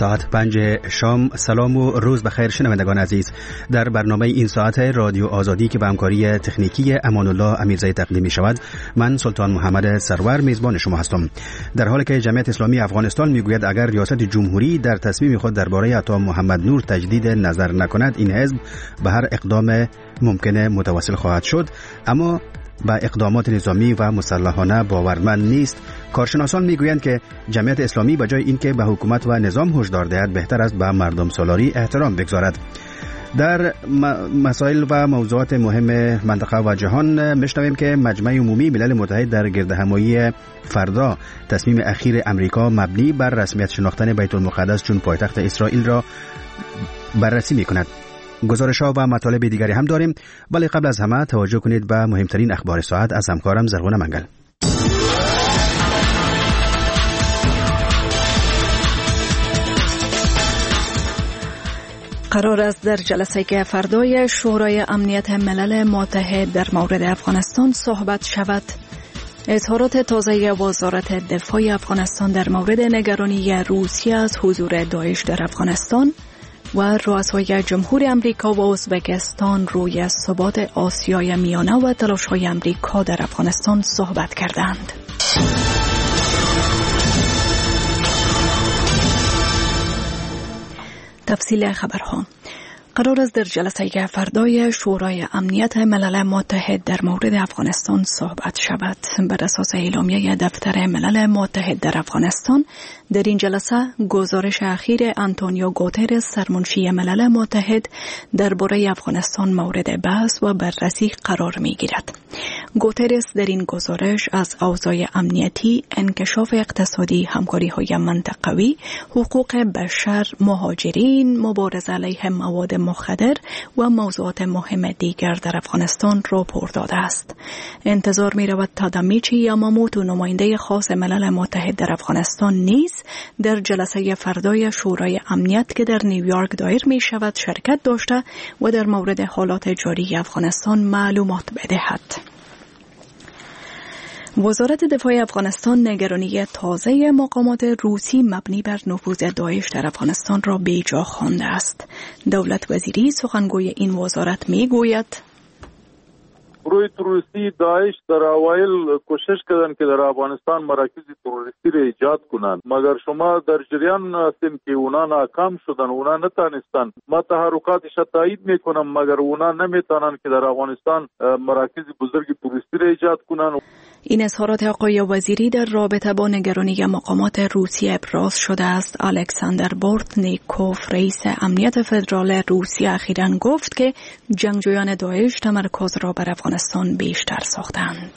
ساعت 5 شام. سلام و روز بخیر شنوندگان عزیز. در برنامه این ساعت رادیو آزادی که به همکاری تکنیکی امان الله امیرزایی تقدیم می شود، من سلطان محمد سرور میزبان شما هستم. در حالی که جمعیت اسلامی افغانستان میگوید اگر ریاست جمهوری در تصمیم خود درباره عطا محمد نور تجدید نظر نکند، این حزب به هر اقدام ممکنه متوسل خواهد شد، اما با اقدامات نظامی و مسلحانه باورمند نیست. کارشناسان میگویند که جمعیت اسلامی به جای اینکه به حکومت و نظام هشدار دهد، بهتر است به مردم سالاری احترام بگذارد. در مسائل و موضوعات مهم منطقه و جهان میشنویم که مجمع عمومی ملل متحد در گردهمایی فردا تصمیم اخیر امریکا مبنی بر رسمیت شناختن بیت المقدس چون پایتخت اسرائیل را بررسی میکند. گزارش‌ها و مطالب دیگری هم داریم، ولی قبل از همه توجه کنید به مهمترین اخبار ساعت از همکارم زرغون منگل. قرار است در جلسه فردای شورای امنیت ملل متحد در مورد افغانستان صحبت شود. اظهارات تازه وزارت دفاع افغانستان در مورد نگرانی روسیه از حضور داعش در افغانستان و رؤسای جمهور امریکا و ازبکستان روی ثبات آسیای میانه و تلاش‌های امریکا در افغانستان صحبت کردند. تفصیل خبرها. قرار است در جلسه فردای شورای امنیت ملل متحد در مورد افغانستان صحبت شود. بر اساس اعلامیه دفتر ملل متحد در افغانستان، در این جلسه گزارش اخیر آنتونیو گوترس سرمنشی ملل متحد درباره افغانستان مورد بحث و بررسی قرار می‌گیرد. گوترس در این گزارش از اوضاع امنیتی، انکشاف اقتصادی، همکاری‌های منطقوی، حقوق بشر، مهاجرین، مبارزه علیه مواد مخدر و موضوعات مهم دیگر در افغانستان راپورت داده است. انتظار می‌رود تادامیچی یاماموتو، نماینده خاص ملل متحد در افغانستان، نیز در جلسه فردای شورای امنیت که در نیویورک دایر می شود شرکت داشته و در مورد حالات جاری افغانستان معلومات بدهد. وزارت دفاع افغانستان نگرانی تازه مقامات روسی مبنی بر نفوذ داعش در افغانستان را بیجا خوانده است. دولت وزیری سخنگوی این وزارت می گوید گروه تروریستی داعش در اوایل کوشش کردند که در افغانستان مراکز تروریستی را ایجاد کنند، مگر شما در جریان هستیم که اونا ناکام شدن، اونا نتانستن. ما تحرکاتش تایید میکنم، مگر اونا نمیتونن که در افغانستان مراکز بزرگ تروریستی را ایجاد کنند. این اظهارات آقای وزیری در رابطه با نگرانی مقامات روسیه ابراز شده است. الکساندر بورتنیکوف، رئیس امنیت فدرال روسیه، اخیراً گفت که جنگجویان داعش تمرکز را بر افغانستان بیشتر ساختند.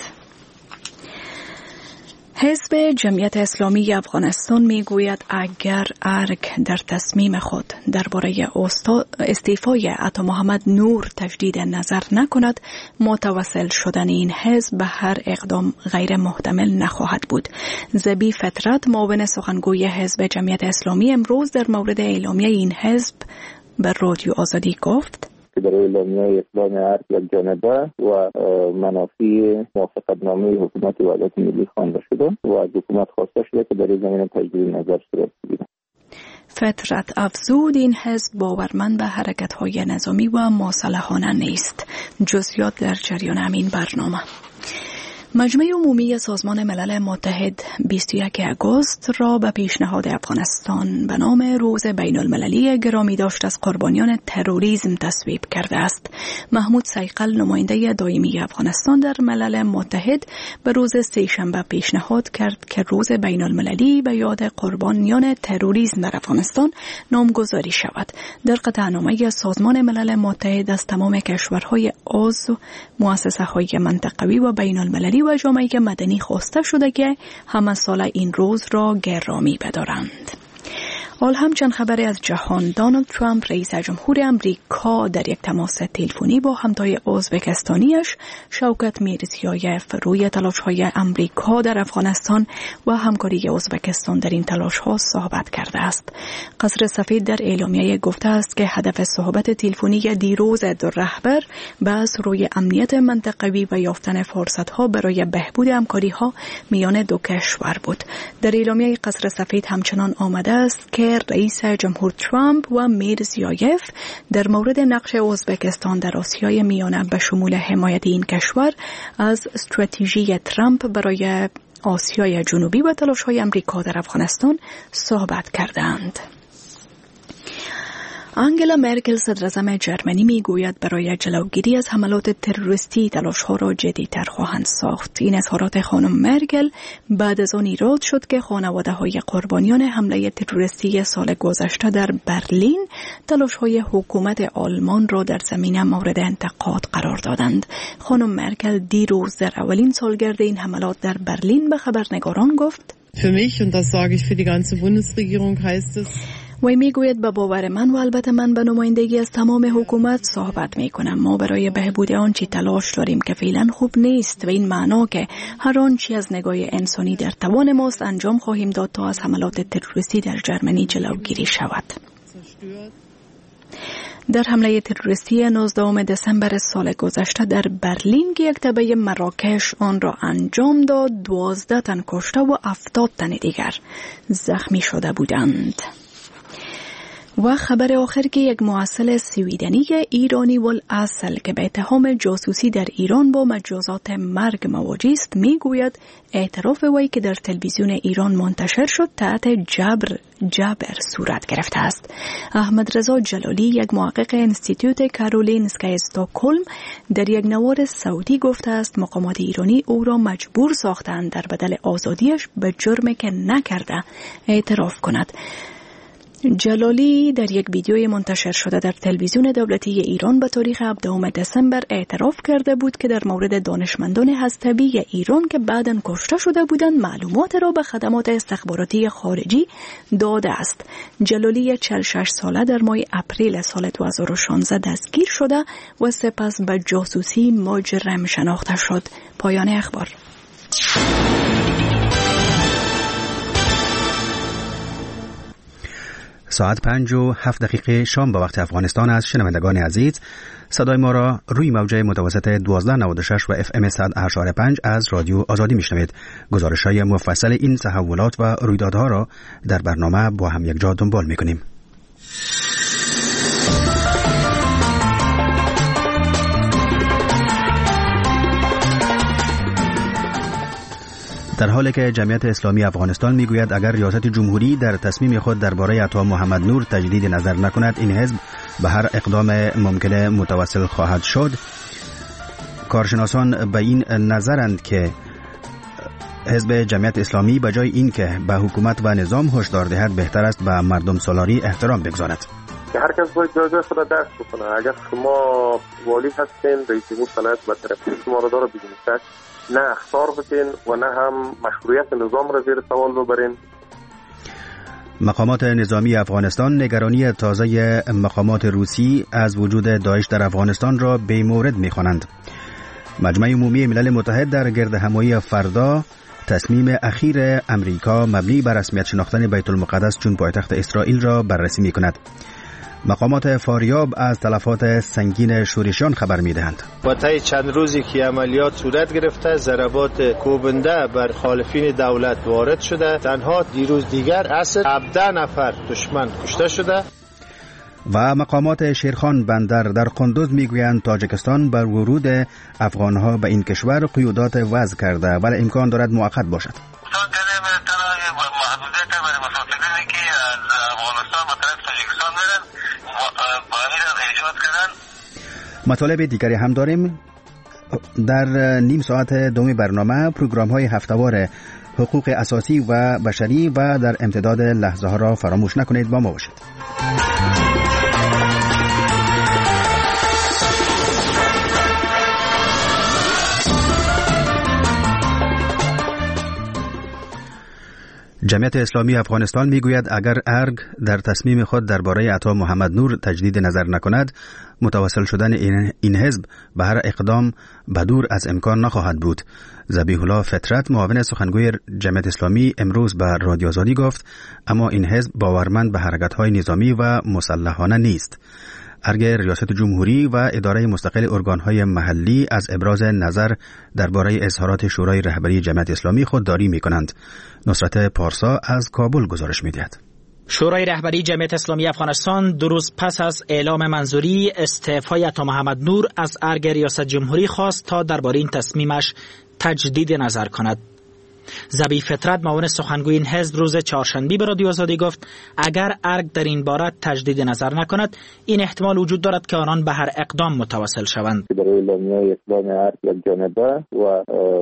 حزب جمعیت اسلامی افغانستان میگوید اگر ارگ در تصمیم خود درباره استعفای عطا محمد نور تجدید نظر نکند، متوسل شدن این حزب به هر اقدام غیر محتمل نخواهد بود. زبی فطرت، معاون سخنگوی حزب جمعیت اسلامی، امروز در مورد اعلامیه این حزب به رادیو آزادی گفت که در اعلامیه اسلام ارگ یک جانبه و منافی موافقتنامه حکومت وحدت ملی خوانده شده و از حکومت خواسته شده که در این زمینه تجدید نظر صورت بگیرد. فطرت افزود این حزب باورمند به حرکت‌های نظامی و مصالحانه نیست. جزئیات در جریان همین برنامه. مجمع عمومی سازمان ملل متحد 21 آگوست را به پیشنهاد افغانستان به نام روز بین المللی گرامی داشت از قربانیان تروریسم تصویب کرده است. محمود صیقل، نماینده دائمی افغانستان در ملل متحد، به روز سه‌شنبه پیشنهاد کرد که روز بین المللی به یاد قربانیان تروریسم در افغانستان نامگذاری شود. در قطعنامه سازمان ملل متحد از تمام کشورهای عضو، مؤسسه‌های منطقوی و بین المللی و جامعه مدنی خواسته شده که همه سال این روز را گرامی بدارند. حال همچنین خبری از جهان. دونالد ترامپ، رئیس جمهور امریکا، در یک تماس تلفنی با همتای ازبکستانیش شوکت میرزیایف روی تلاش‌های امریکا در افغانستان و همکاری ازبکستان در این تلاش‌ها صحبت کرده است. قصر سفید در اعلامیه گفته است که هدف صحبت تلفنی دیروز دو رهبر بحث روی امنیت منطقوی و یافتن فرصت‌ها برای بهبود همکاری‌ها میان دو کشور بود. در اعلامیه قصر سفید همچنان آمده است که رئیس جمهور ترامپ و میرزیایف در مورد نقش ازبکستان در آسیای میانه به شمول حمایت این کشور از استراتژی ترامپ برای آسیای جنوبی و تلاش‌های امریکا در افغانستان صحبت کردند. آنگلا مرکل صدراعظم جرمنی میگوید برای جلوگیری از حملات تروریستی تلاش‌ها را جدی‌تر خواهند ساخت. این اظهارات خانم مرکل بعد از آن ایراد شد که خانواده‌های قربانیان حمله تروریستی سال گذشته در برلین تلاش‌های حکومت آلمان را در زمینه مورد انتقاد قرار دادند. خانم مرکل دیروز در اولین سالگرد این حملات در برلین به خبرنگاران گفت: Für mich, und das sage ich für die ganze Bundesregierung, heißt es وی میگوید به باور من و البته من به نمایندگی از تمام حکومت صحبت میکنم. ما برای بهبود آنچه تلاش داریم که فعلا خوب نیست و این معنا که هر آنچه از نگاه انسانی در توان ماست انجام خواهیم داد تا از حملات تروریستی در جرمنی جلوگیری شود. در حمله تروریستی 19 دسامبر سال گذشته در برلین که یک تبه مراکش آن را انجام داد، 12 تن کشته و 70 تن دیگر زخمی شده بودند. و خبر آخر که یک محصل سویدنی ایرانی والاصل که به اتهام جاسوسی در ایران با مجازات مرگ مواجه است میگوید اعتراف وی که در تلویزیون ایران منتشر شد تحت جبر صورت گرفته است. احمد رضا جلالی، یک محقق انستیتوت کارولینسکای استکهلم، در یک نوار صوتی گفته است مقامات ایرانی او را مجبور ساختند در بدل آزادیش به جرمی که نکرده اعتراف کند. جلالی در یک ویدیوی منتشر شده در تلویزیون دولتی ایران به تاریخ 17 دسامبر اعتراف کرده بود که در مورد دانشمندان هسته‌ای ایران که بعداً کشته شده بودند معلومات را به خدمات استخباراتی خارجی داده است. جلالی 46 ساله در ماه اپریل سال 2016 دستگیر شده و سپس به جاسوسی مجرم شناخته شد. پایان اخبار. ساعت 5:07 شام به وقت افغانستان است. شنوندگان عزیز، صدای ما را روی موجه متوسط 1296 و FM 100.5 از رادیو آزادی میشنوید. گزارش‌های مفصل این تحولات و رویدادها را در برنامه با هم یک جا دنبال می‌کنیم. در حالی که جمعیت اسلامی افغانستان میگوید اگر ریاست جمهوری در تصمیم خود درباره عطا محمد نور تجدید نظر نکند این حزب به هر اقدام ممکن متوسل خواهد شد، کارشناسان به این نظرند که حزب جمعیت اسلامی به جای این که به حکومت و نظام هشدار دهد بهتر است به مردم سالاری احترام بگذارد. هر کس باید جای خود را درک بکنه. اگر شما والی هستین رئیس جمهور صلاحیت به طرف شما را داره بدون نه اخطار بتین و نه هم مشروعیت نظام را زیر سوال ببرین. مقامات نظامی افغانستان نگرانی تازه مقامات روسی از وجود داعش در افغانستان را بی‌مورد می‌خوانند. مجمع عمومی ملل متحد در گردهمایی فردا تصمیم اخیر امریکا مبنی بر رسمیت شناختن بیت المقدس چون پایتخت اسرائیل را بررسی می‌کند. مقامات فاریاب از تلفات سنگین شورشیان خبر می‌دهند. با طی چند روزی که عملیات صورت گرفته ضربات کوبنده بر مخالفین دولت وارد شده، تنها دیروز دیگر عصر 17 نفر دشمن کشته شده. و مقامات شیرخان بندر در قندوز میگویند تاجیکستان بر ورود افغانها به این کشور قیودات وضع کرده ولی امکان دارد مؤقت باشد. مطالب دیگری هم داریم. در نیم ساعت دوم برنامه پروگرام های هفته‌وار حقوق اساسی و بشری و در امتداد لحظه ها را فراموش نکنید. با ما باشید. جمعیت اسلامی افغانستان میگوید اگر ارگ در تصمیم خود درباره عطا محمد نور تجدید نظر نکند، متوسل شدن این حزب به هر اقدام بدور از امکان نخواهد بود. ذبیح الله فطرت، معاون سخنگوی جمعیت اسلامی، امروز به رادیو آزادی گفت اما این حزب باورمند به حرکت‌های نظامی و مسلحانه نیست. ارگ ریاست جمهوری و اداره مستقل ارگان‌های محلی از ابراز نظر درباره اظهارات شورای رهبری جمعیت اسلامی خودداری می‌کنند. نصرت پارسا از کابل گزارش می‌دهد. شورای رهبری جمعیت اسلامی افغانستان 2 روز پس از اعلام منظوری استعفای عطا محمد نور از ارگ ریاست جمهوری خواست تا درباره این تصمیمش تجدید نظر کند. ذبیح فطرت معاون سخنگوی این حزب روز چهارشنبه به رادیو آزادی گفت اگر ارگ در این باره تجدید نظر نکند این احتمال وجود دارد که آنان به هر اقدام متوسل شوند. در اعلامیه اقدام ارگ یک جانبه و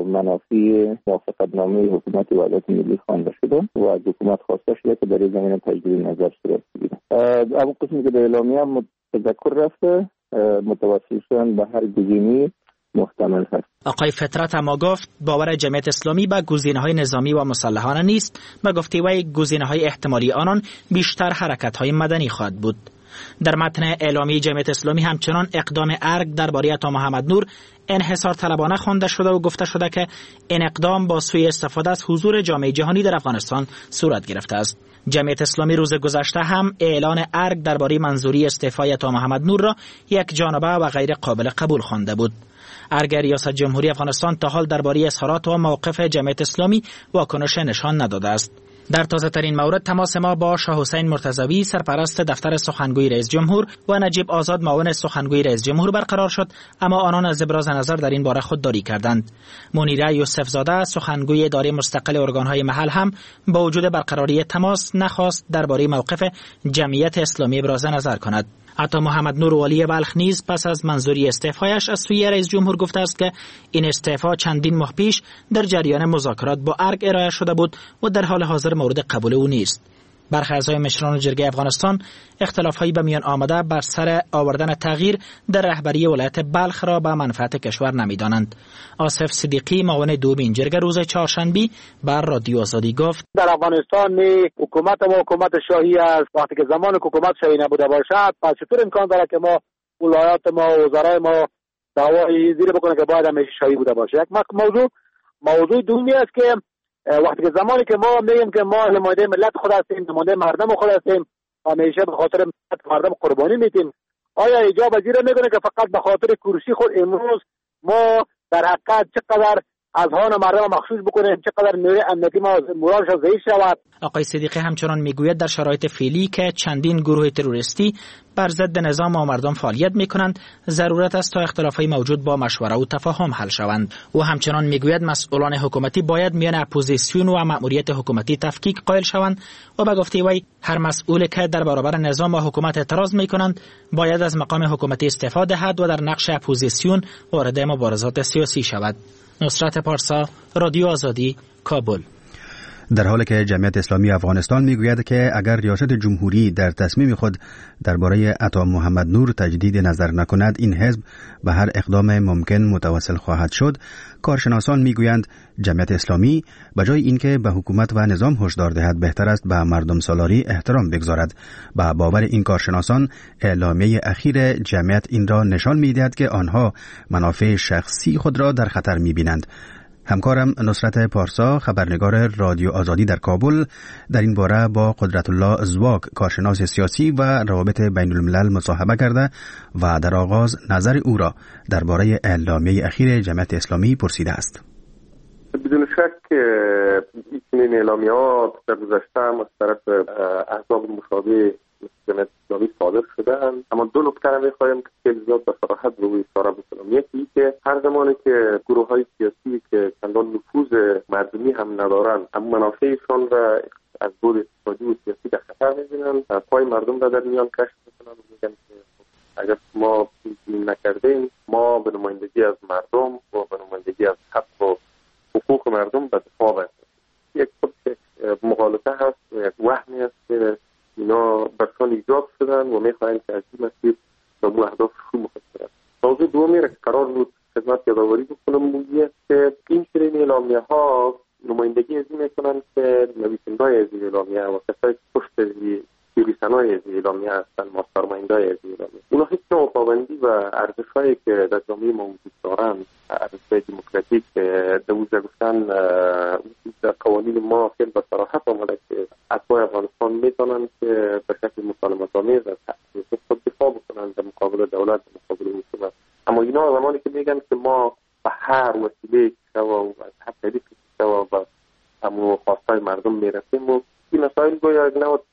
منافی موافقتنامه حکومت وحدت ملی خوانده شده و از حکومت خواسته شده که در این زمینه تجدید نظر صورت بگیرد. اما قسمی که در اعلامیه تذکر رفته متوسل شدن به هر گزینه‌ای محتمل هست. آقای فطرت اما گفت باور جمعیت اسلامی به گزینه‌های نظامی و مسلحانه نیست و گفته وی گزینه‌های احتمالی آنان بیشتر حرکت‌های مدنی خواهد بود. در متن اعلامیه جمعیت اسلامی همچنان اقدام ارگ درباره عطا محمد نور انحصار طلبانه خوانده شده و گفته شده که این اقدام با سوی استفاده از حضور جامعه جهانی در افغانستان صورت گرفته است. جمعیت اسلامی روز گذشته هم اعلان ارگ درباره منظوری استعفای عطا محمد نور را یک جانبه و غیر قابل قبول خوانده بود. ارگ ریاست جمهوری افغانستان تا حال درباره اظهارات و موقف جمعیت اسلامی واکنش نشان نداده است. در تازه ترین مورد تماس ما با شاه حسین مرتضوی سرپرست دفتر سخنگوی رئیس جمهور و نجیب آزاد معاون سخنگوی رئیس جمهور برقرار شد، اما آنان از ابراز نظر در این باره خودداری کردند. منیره یوسف زاده سخنگوی اداره مستقل ارگانهای محل هم با وجود برقراری تماس نخواست درباره موقف جمعیت اسلامی ابراز نظر کند. عطا محمد نور والی بلخ نیز پس از منظوری استعفایش از سوی رئیس جمهور گفته است که این استعفا چندین ماه پیش در جریان مذاکرات با ارگ ارائه شده بود و در حال حاضر مورد قبول او نیست. برخی اعضای مشران جرگه افغانستان اختلاف‌هایی به میان آمده بر سر آوردن تغییر در رهبری ولایت بلخ را به منفعت کشور نمی‌دانند. آصف صدیقی معاون دومین جرگه روز چهارشنبه بر رادیو آزادی گفت در افغانستان حکومت ما حکومت شاهی است. وقتی که زمان حکومت شاهی نبوده باشد پس چطور امکان داره که ما ولایات ما و وزرای ما دعوای زیر بکنه که باید همیشه شاهی بوده باشه؟ یک موضوع دومی است که وقتی که زمانی که ما میگیم که ما نماینده ملت خود هستیم، نماینده مردم خود هستیم، همیشه به خاطر مردم قربانی میدیم، آیا ایجاب پذیر میکنه که فقط به خاطر کرسی خود امروز ما در حقیقت چقدر از هان مردم مخصوص بکنیم، چقدر نیروی امنیتی ما مورالش ضعیف شود؟ آقای صدیقی همچنان میگوید در شرایط فعلی که چندین گروه تروریستی بر ضد نظام و مردم فعالیت میکنند، ضرورت است تا اختلافات موجود با مشوره و تفاهم حل شوند. او همچنان میگوید مسئولان حکومتی باید میان اپوزیسیون و مأموریت حکومتی تفکیک قائل شوند و به گفته وی هر مسئول که در برابر نظام و حکومت اعتراض میکنند باید از مقام حکومتی استعفا دهد و در نقش اپوزیسیون وارد مبارزات سیاسی شود. نصرت پارسا، رادیو آزادی، کابل. در حالی که جمعیت اسلامی افغانستان میگوید که اگر ریاست جمهوری در تصمیم خود درباره عطا محمد نور تجدید نظر نکند این حزب به هر اقدام ممکن متوسل خواهد شد، کارشناسان میگویند جمعیت اسلامی به جای اینکه به حکومت و نظام هشدار دهد بهتر است به مردم سالاری احترام بگذارد. با باور این کارشناسان اعلامیه اخیر جمعیت این را نشان میدهد که آنها منافع شخصی خود را در خطر میبینند. همکارم نصرت پارسا خبرنگار رادیو آزادی در کابل در این باره با قدرت الله زواک کارشناس سیاسی و روابط بین الملل مصاحبه کرده و در آغاز نظر او را درباره اعلامیه اخیر جمعیت اسلامی پرسیده است. بدون شک این اعلامیات در گذشته هم از طرف احزاب مشابه جمعیت اسلامی صادر شده‌اند، اما دو نکته را می‌خوایم که خیلی زیاد به صراحت روی اشاره بکنم. یکی که هر زمانی که گروه‌های سیاسی که چندان نفوذ مردمی هم ندارند اما منافعشان را از بود اقتصادی و سیاسی در خطر می‌بینند، پای مردم را در میان کشف می‌کنند و میگن که اگر ما این نکردیم ما به نمایندگی از مردم و به نمایندگی از حق و حقوق مردم به دفاع برسیم. یک مغالطه هست و یک وهمی است که اینا برسان ایجاد شدن و میخواهند که از این مسیر به مو اهدافشون مختصرند. موضوع دومی را که قرار بود خدمت یادآوری بکنم موضوعی است که این چنین اعلامیه ها نمایندگی از این میکنند که نویسنده‌های از این اعلامیه و کسایی که پشت نویسنده‌های از این اعلامیه هستند، ماسترمایندهای از این اعلامیه، اونا هیچ نوع پابندی و ارزش‌هایی که در جامعه ما وجود دارند، ارزش‌های دموکراتیک دوزه گفتن در قوانین ما خیلی به صراحت آمده که اتباع افغانستان میتونند که به شکل مسالمت‌آمیز از حقوق خود دفاع بکنند در مقابل دولت، در مقابل حکومت. اما اینا زمانی که میگن که ما به هر وسیله که و از هر طریقی که و همون خواستای مردم میرسیم و این مسائل گویا یک نوع تهدید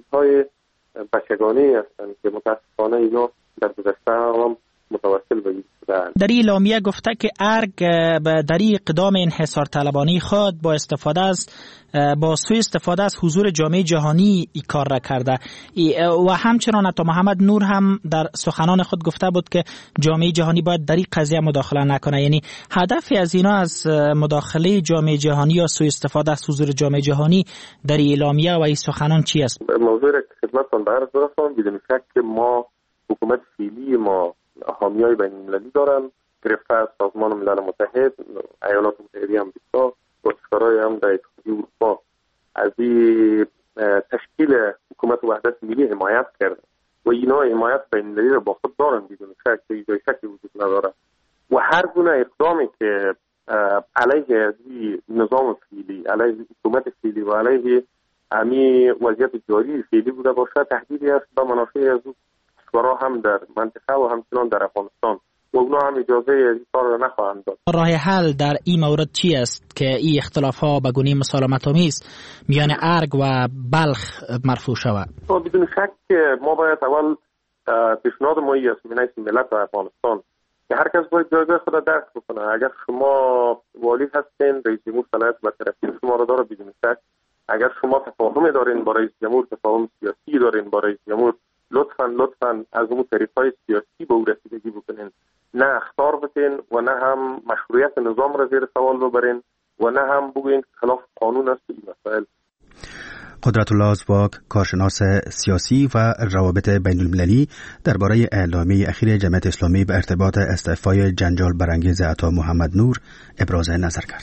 های بچگانه هستند که متاسفانه اینا در گذشته هم متوسل به در این اعلامیه گفته که ارگ در این اقدام انحصار طلبانه خود با سوء استفاده از حضور جامعه جهانی این کار را کرده و همچنان عطا محمد نور هم در سخنان خود گفته بود که جامعه جهانی باید در این قضیه مداخله نکنه. یعنی هدفی از اینا از مداخله جامعه جهانی یا سوء استفاده از حضور جامعه جهانی در این اعلامیه و این سخنان چی است؟ موضوع را خدمتتان عرض دارم. بدون شک که ما حکومت فعلی ما حامیای بین المللی دارن، گرفته از سازمان ملل متحد، ایالات متحده آمریکا، کشورهای هم در اتحادیه اروپا از این تشکیل حکومت وحدت ملی حمایت کرده و اینا حمایت بین المللی را با خود دارن، بدون شک جای شکی وجود نداره و هر گونه اقدامی که علیه نظام فعلی، علیه حکومت فعلی و علیه همین وضعیت جاری فعلی بوده باشه تهدیدی است به منافع از کشورها هم در منطقه و همچنان در افغانستان و اونا هم اجازه این کار را نخواهند داد. راه حل در این مورد چی است که این اختلاف‌ها به گونه مسالمت‌آمیز میان ارگ و بلخ مرفوع شود؟ بدون شک که ما باید اول پیشنهاد ما است ملت افغانستان که هر کس باید جایگاه خود را درک بکنه. اگر شما والی هستین، رئیس جمهور صلاحیت برطرفی شما را داره بدون شک. اگر شما تفاهم دارین با رئیس جمهور، تفاهم سیاسی دارین با رئیس جمهور، لطفاً از اون طریق‌های سیاسی به او رسیدگی بکنین، نه اخطار بتین و نه هم مشروعیت نظام را زیر سوال ببرین و نه هم بگوین خلاف قانون است این مسائل. قدرت الله ازواق، کارشناس سیاسی و روابط بین المللی، درباره اعلامیه اخیر جمعیت اسلامی به ارتباط استعفای جنجال برانگیز عطا محمد نور ابراز نظر کرد.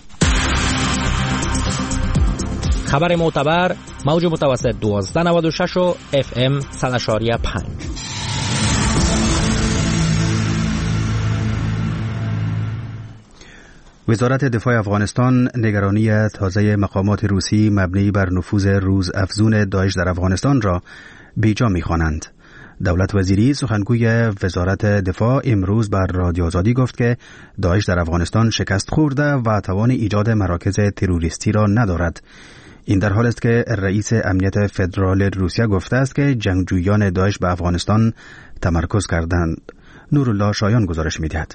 خبر معتبر، موج متوسط 1296 و FM 100.5. وزارت دفاع افغانستان نگرانی تازه مقامات روسی مبنی بر نفوذ روزافزون داعش در افغانستان را بیجا می‌خوانند. دولت وزیری سخنگوی وزارت دفاع امروز بر رادیو آزادی گفت که داعش در افغانستان شکست خورده و توان ایجاد مراکز تروریستی را ندارد. این در حال است که رئیس امنیت فدرال روسیه گفته است که جنگجویان داعش به افغانستان تمرکز کردند. نورالله شایان گزارش می‌دهد.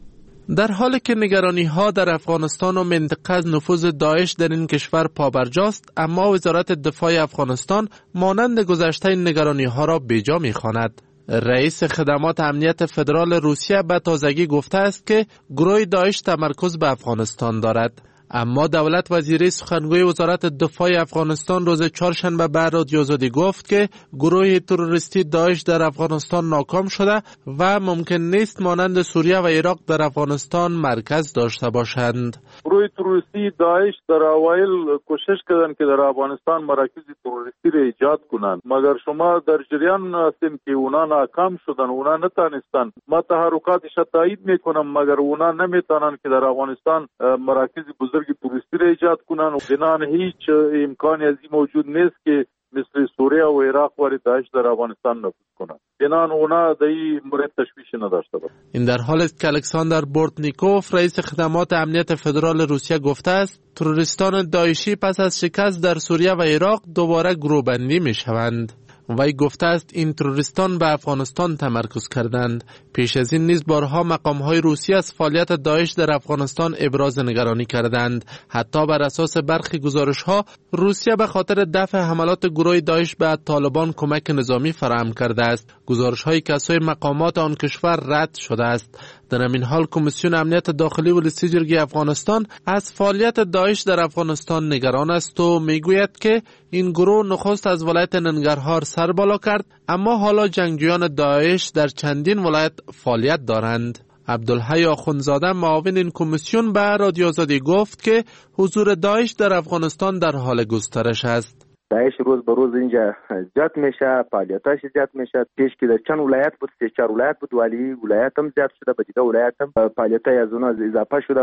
در حالی که نگرانی‌ها در افغانستان و منطقه از نفوذ داعش در این کشور پابرجاست، اما وزارت دفاع افغانستان مانند گذشته این نگرانی‌ها را بیجا می‌خواند. رئیس خدمات امنیت فدرال روسیه به تازگی گفته است که گروه داعش تمرکز به افغانستان دارد. اما دولت وزیری سخنگوی وزارت دفاع افغانستان روز چهارشنبه به رادیو آزادی گفت که گروه تروریستی داعش در افغانستان ناکام شده و ممکن نیست مانند سوریه و عراق در افغانستان مرکز داشته باشند. گروه تروریستی داعش در اوایل کوشش کردند که در افغانستان مراکز تروریستی را ایجاد کنند، مگر شما در جریان هستین که اونا ناکام شدن، اونا نتانستن. ما تحرکاتش تایید میکنم، مگر اونا نمیتونن که در افغانستان مراکز بزرگ تروریستی را ایجاد کنن و بنان هیچ امکانی از این موجود نیست که مثل سوریه و عراق وارد داعش در افغانستان نفوذ کنند. بنان اونا در این مورد تشویش نداشته باشند. این در حال است که الکساندر بورتنیکوف رئیس خدمات امنیت فدرال روسیه گفته است تروریستان داعشی پس از شکست در سوریه و عراق دوباره گروه‌بندی می‌شوند. وی گفته است این تروریستان به افغانستان تمرکز کردند. پیش از این نیز بارها مقام‌های روسی از فعالیت داعش در افغانستان ابراز نگرانی کردند. حتی بر اساس برخی گزارش‌ها روسیه به خاطر دفع حملات گروه داعش به طالبان کمک نظامی فراهم کرده است. گزارش‌های که از سوی مقامات آن کشور رد شده است. در همین حال کمیسیون امنیت داخلی و لیست جرگی افغانستان از فعالیت داعش در افغانستان نگران است و میگوید که این گروه نخست از ولایت ننگرهار سر بالا کرد، اما حالا جنگجویان داعش در چندین ولایت فعالیت دارند. عبدالحی آخوندزاده معاون این کمیسیون به رادیو آزادی گفت که حضور داعش در افغانستان در حال گسترش است. داعش روز به روز اینجا زیاد میشه، فعالیتاش زیاد میشه. پیش که در چند ولایت بود، 3-4 ولایت بود، ولی ولایت هم زیاد شده، بدیده ولایت هم فعالیتای از اونها اضافه شده.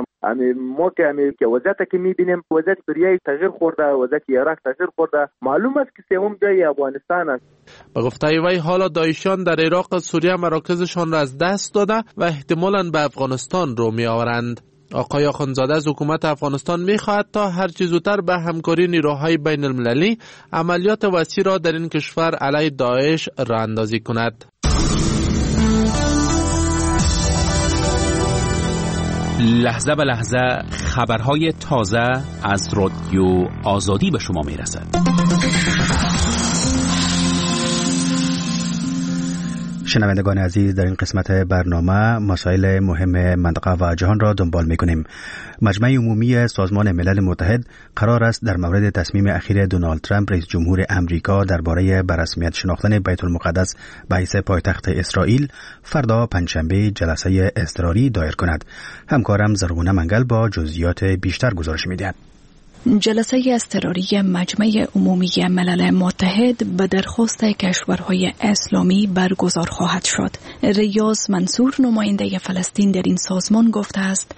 ما که وضعیت که میبینیم وضعیت سوریه تغییر خورده، وضعیت عراق تغییر خورده، معلوم است که سوم جای افغانستان است. به گفته وی حالا داعشیان در عراق و سوریه مراکزشان را از دست داده و احتمالاً به افغانستان رو میآورند. آقای آخوندزاده از حکومت افغانستان می‌خواهد تا هر چه زودتر به همکاری نیروهای بین المللی عملیات وسیع را در این کشور علیه داعش راه اندازی کند. لحظه به لحظه خبرهای تازه از رادیو آزادی به شما میرسد. شنوندگان عزیز، در این قسمت برنامه مسائل مهم منطقه و جهان را دنبال می‌کنیم. مجمع عمومی سازمان ملل متحد قرار است در مورد تصمیم اخیر دونالد ترامپ رئیس جمهور امریکا درباره بررسمیت شناختن بیت المقدس به حیث پایتخت اسرائیل فردا پنجشنبه جلسه اضطراری دایر کند. همکارم زرغونه منگل با جزئیات بیشتر گزارش می‌دهد. جلسه اضطراری مجمع عمومی ملل متحد به درخواست کشورهای اسلامی برگزار خواهد شد. ریاض منصور نماینده فلسطین در این سازمان گفته است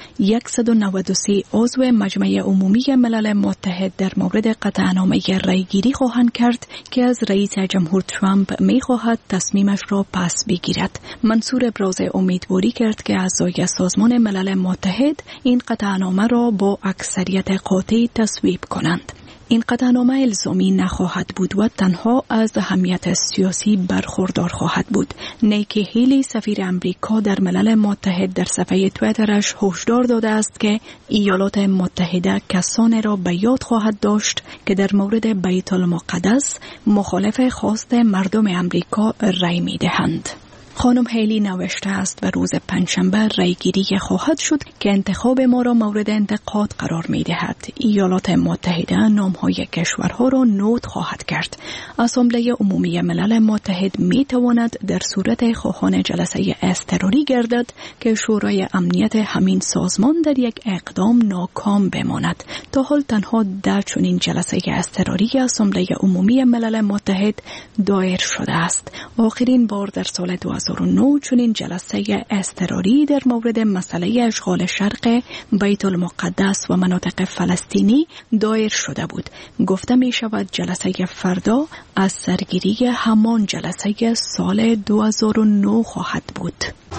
193 عضو مجمع عمومی ملل متحد در مورد قطعنامه رأیگیری خواهند کرد که از رئیس جمهور ترامپ می خواهد تصمیمش را پس بگیرد. منصور ابراز امیدواری کرد که اعضای سازمان ملل متحد این قطعنامه را با اکثریت قاطع تصویب کنند. این قطعنامه الزامی نخواهد بود و تنها از اهمیت سیاسی برخوردار خواهد بود. نیکی هیلی سفیر امریکا در ملل متحد در صفحه توییترش هشدار داده است که ایالات متحده کسانی را به یاد خواهد داشت که در مورد بیت المقدس مخالف خواست مردم امریکا رأی می‌دهند. خانم هیلی نوشته است و روز پنجشنبه رأیگیری خواهد شد که انتخاب ما را مورد انتقاد قرار می دهد. ایالات متحده نامهای کشورها را نوت خواهد کرد. اسامبله عمومی ملل متحد می تواند در صورت خواهان جلسه اضطراری گردد که شورای امنیت همین سازمان در یک اقدام ناکام بماند. تا حال تنها 10 چنین جلسه اضطراری اسامبله عمومی ملل متحد دایر شده است. آخرین بار در سال 2009 چنین جلسه اضطراری در مورد مسئله اشغال شرق بیت المقدس و مناطق فلسطینی دایر شده بود. گفته می شود جلسه فردا از سرگیری همان جلسه سال 2009 خواهد بود.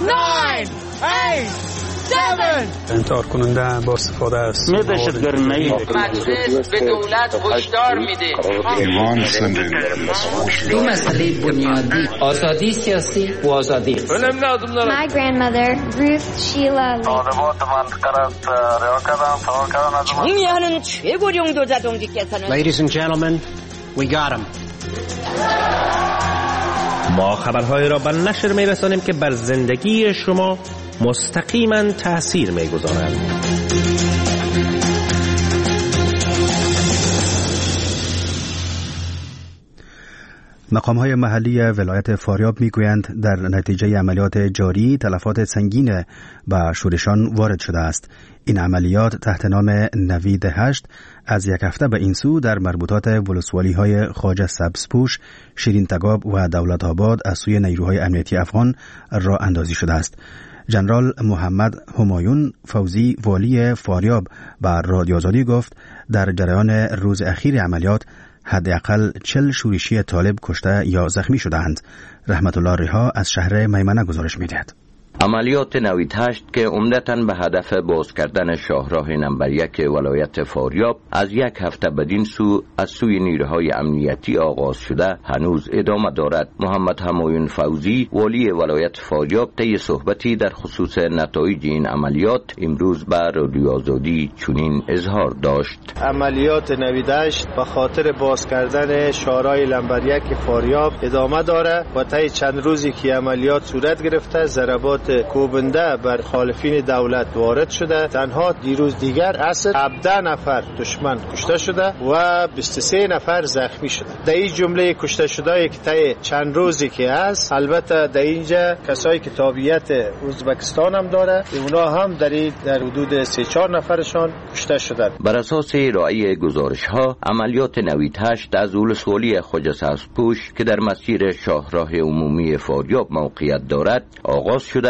9 8 7 انکار کننده با استفاده است. مجلس به دولت هشدار میده. دو مسئله بنیادی، آزادی سیاسی و آزادی. My grandmother, Ruth Sheila Lee. Ladies and gentlemen, we got him. ما خبرهای را به نشر می‌رسانیم که بر زندگی شما مستقیما تأثیر می‌گذارند. مقام‌های محلی ولایت فاریاب می‌گویند در نتیجه عملیات جاری تلفات سنگین به شورشان وارد شده است. این عملیات تحت نام نوید 8 از یک هفته به این سو در مربوطات ولسوالی‌های خواجه سبزپوش، شیرین تگاب و دولت آباد از سوی نیروهای امنیتی افغان راه اندازی شده است. جنرال محمد همایون فوزی والی فاریاب به رادیو آزادی گفت در جریان روز اخیر عملیات حداقل 40 شورشی طالب کشته یا زخمی شدند. رحمت الله ریها از شهر میمنه گزارش می‌دهد. عملیات نوید 8 که عمدتاً به هدف باز کردن شاهراه نمبر 1 ولایت فاریاب از یک هفته بدین سو از سوی نیروهای امنیتی آغاز شده هنوز ادامه دارد. محمد همایون فوزی والی ولایت فاریاب طی صحبتی در خصوص نتایج این عملیات امروز به رادیو آزادی چنین اظهار داشت. عملیات نوید 8 به خاطر باز کردن شاهراه نمبر 1 فاریاب ادامه داره و طی چند روزی که عملیات صورت گرفته ضربات کوبنده بر مخالفین دولت وارد شده. تنها دیروز دیگر عصر 17 نفر دشمن کشته شده و 23 نفر زخمی شده. در این جمله کشته شده که طی چند روزی که است، البته در اینجا کسایی که تابعیت ازبکستان هم داره، اونا هم در حدود 3-4 نفرشان کشته شدند. بر اساس ارائه گزارش‌ها عملیات نوید 8 از ولسوالی خواجه سبزپوش که در مسیر شاهراه عمومی فاریاب موقعیت دارد آغاز شده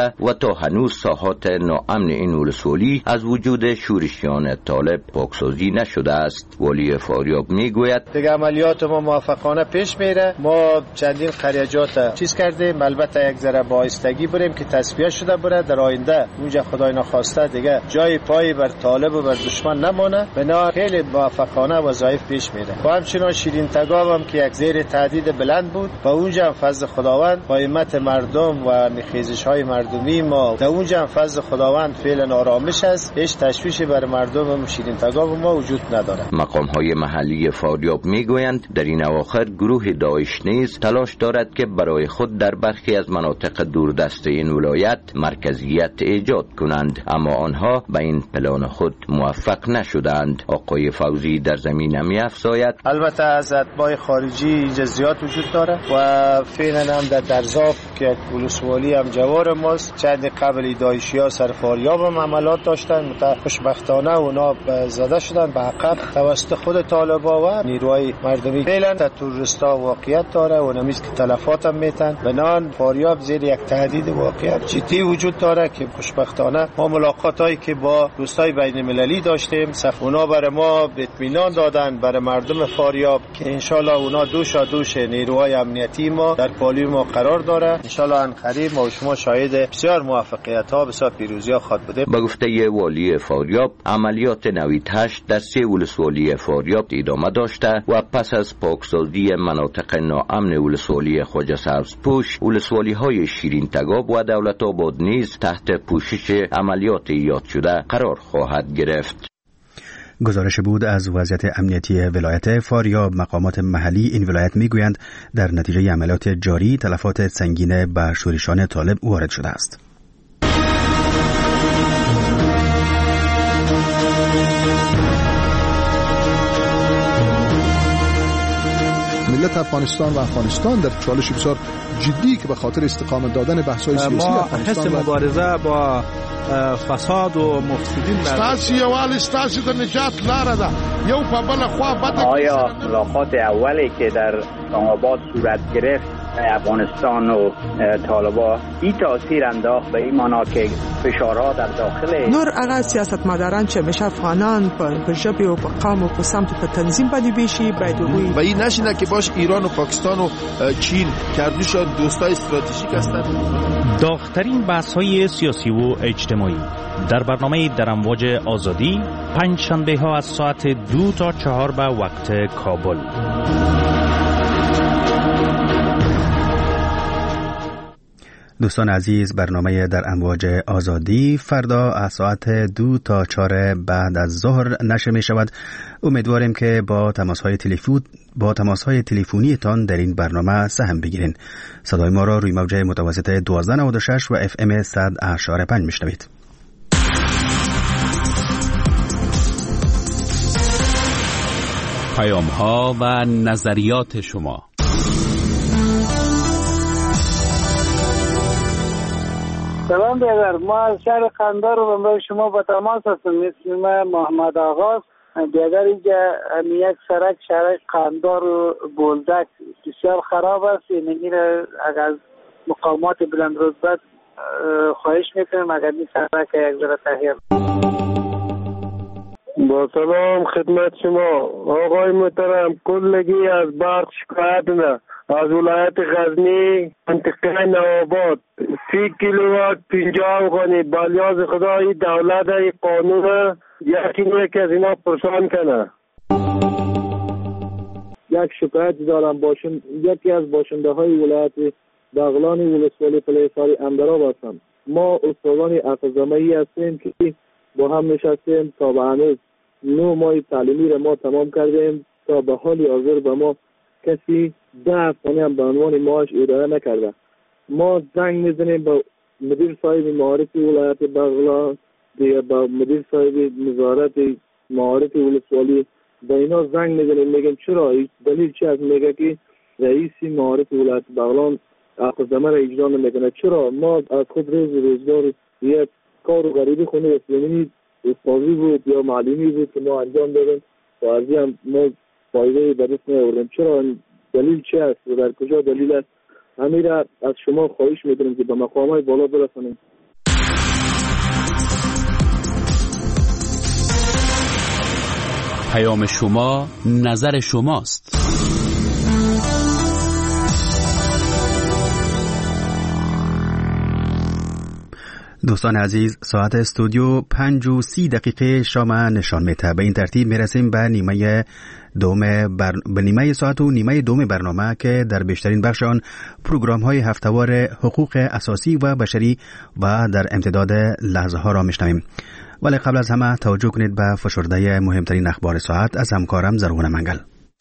شده و تا هنوز ساحات ناامن این ولسوالی از وجود شورشیان طالب پاکسازی نشده است. والی فاریاب میگوید دیگه عملیات ما موفقانه پیش میره. ما چندین خریجات چیز کردیم، البته یک ذره با آهستگی بریم که تصفیه شده بره. در آینده اونجا خدای نخواسته دیگه جای پای بر طالب و بر دشمن نمونه. بنا خیلی موفقانه وظایف پیش میره. و همچنین شیرین تگاو هم که یک زیر تهدید بلند بود و اونجا هم فضل خداوند با همت مردم و نخیزش های مردمی ما در اونجا هم فضل خداوند فعلا آرامش است. هیچ تشویشی بر مردم شیرین تگاو ما وجود نداره. مقام های محلی فاریاب میگویند در این اواخر گروه داعش نیز تلاش دارد که برای خود در برخی از مناطق دوردست این ولایت مرکزیت ایجاد کنند، اما آنها به این پلان خود موفق نشدند. آقای فوزی در زمین می‌افزاید البته از اتباع خارجی اینجا زیاد وجود داره و فعلا هم در درزاف که ولسوالی هم جوار ماست چند قبل داعشی‌ها سر فاریاب هم عملات داشتن، خوشبختانه اونا زده شدن به عقب توسط خود طالبا و نیروهای مردمی. فعلا در تروریستا واقعیت داره و نمیز که تلفات هم میتن. بنان فاریاب زیر یک تهدید واقعیت جدی وجود داره که خوشبختانه ما ملاقاتایی که با دوستای بین المللی داشتیم اونا برای ما اطمینان دادن برای مردم فاریاب که انشالله اونا دوش نیروهای امنیتی ما در پالی ما قرار داره. انشالله ان قریب ما و شما شاهد بسیار موفقیت ها بسیار پیروزی ها خواهد بودیم. با گفته والی فاریاب عملیات نوید 8 در 3 ولسوالی فاریاب ادامه داشته و پس از پاکسازی مناطق ناامن ولسوالی خواجه سبزپوش ولسوالی های شیرین تگاب و دولت آباد نیز تحت پوشش عملیات یاد شده قرار خواهد گرفت. گزارش بود از وضعیت امنیتی ولایت فاریاب. مقامات محلی این ولایت میگویند در نتیجه عملیات جاری تلفات سنگین به شورشیان طالب وارد شده است. ملت افغانستان و افغانستان در چالش بسیار جدی که به خاطر استقامت دادن بحث‌های سیاسی افغانستان ما حس مبارزه با فساد و مفسدین ستاسو یوال ستاسو د نجات لاره ده. یو په بل خوا بده. آیا ملاقات اولی که در اسلام آباد صورت گرفت افغانستان و طالبان این تاثیر انداخت به این معنا که فشارها در داخل نور هغه سیاستمداران چې همیشه افغانان په ژبې او په قوم او په سمت په تنظیم باندې بیشي باید وي و این نشینه که باش ایران و پاکستان و چین کردوش دوستای استراتژیک هستند. داغ‌ترین بحث‌های سیاسی و اجتماعی در برنامه در امواج آزادی پنج شنبه ها از ساعت 2 تا 4 به وقت کابل. دوستان عزیز، برنامه در امواج آزادی فردا از ساعت 2 تا 4 بعد از ظهر نشر می شود. امیدواریم که با تماس‌های تلفنی تان در این برنامه سهم بگیرین. صدای ما را روی موج متوسط 1296 و FM 100.5 میشنوید. پیام‌ها و نظریات شما. سلام بیادر، ما از شهر قندهار و برای شما با تماس هستم. اسم من محمد آغاز. بیادر اینجا یک سرک شهر قندهار و بولدک بسیار خراب است. این را اگر از مقامات بلند رتبه خواهش میکنیم اگر این سرک یک ذره تغییر. با سلام خدمت شما آقای محترم. کلگی از برق شکایت نه از ولایت غزنی منطقه نوآباد 30 کیلووات 50 افغانی بالیاز خدای دولت قانون یکی از اینا پرسان کنه. یک شکایت دارم یکی از باشنده های ولایت بغلان ولسوالی فلساری اندراب هستم. ما استادان اقضامایی هستیم که با هم نشستیم تا به هنوز 9 ماه تعلیمی را ما تمام کردیم تا به حال حاضر به ما کسی 10 افغانی هم به عنوان معاش ارائه نکرده. ما زنگ میزنیم با مدیر صاحب معارف ولایت بغلان دیگه با مدیر صاحب نظارت معارف ولسوالی و اینا زنگ میزنیم میگیم چرا دلیل چی است؟ میگه که رئیس معارف ولایت بغلان اقدامه را اجرا نمیکنه. چرا؟ ما از خود روزگار یک کار غریبی خونه اسلامی استادی بود یا معلمی بود که ما انجام دادیم و ارزی هم ما فایده به دست نیاوردیم. چرا؟ دلیل چی است و در کجا دلیل است؟ همین را از شما خواهش میکنیم که به مقامات بالا برسانیم. پیام شما نظر شماست. دوستان عزیز، ساعت استودیو 5:30 شام نشان میده. به این ترتیب میرسیم به نیمه ساعت و نیمه دوم برنامه که در بیشترین بخش آن پروگرام های هفته‌وار حقوق اساسی و بشری و در امتداد لحظه ها را میشنویم. ولی قبل از همه توجه کنید به فشرده مهمترین اخبار ساعت از همکارم زرغون منگل.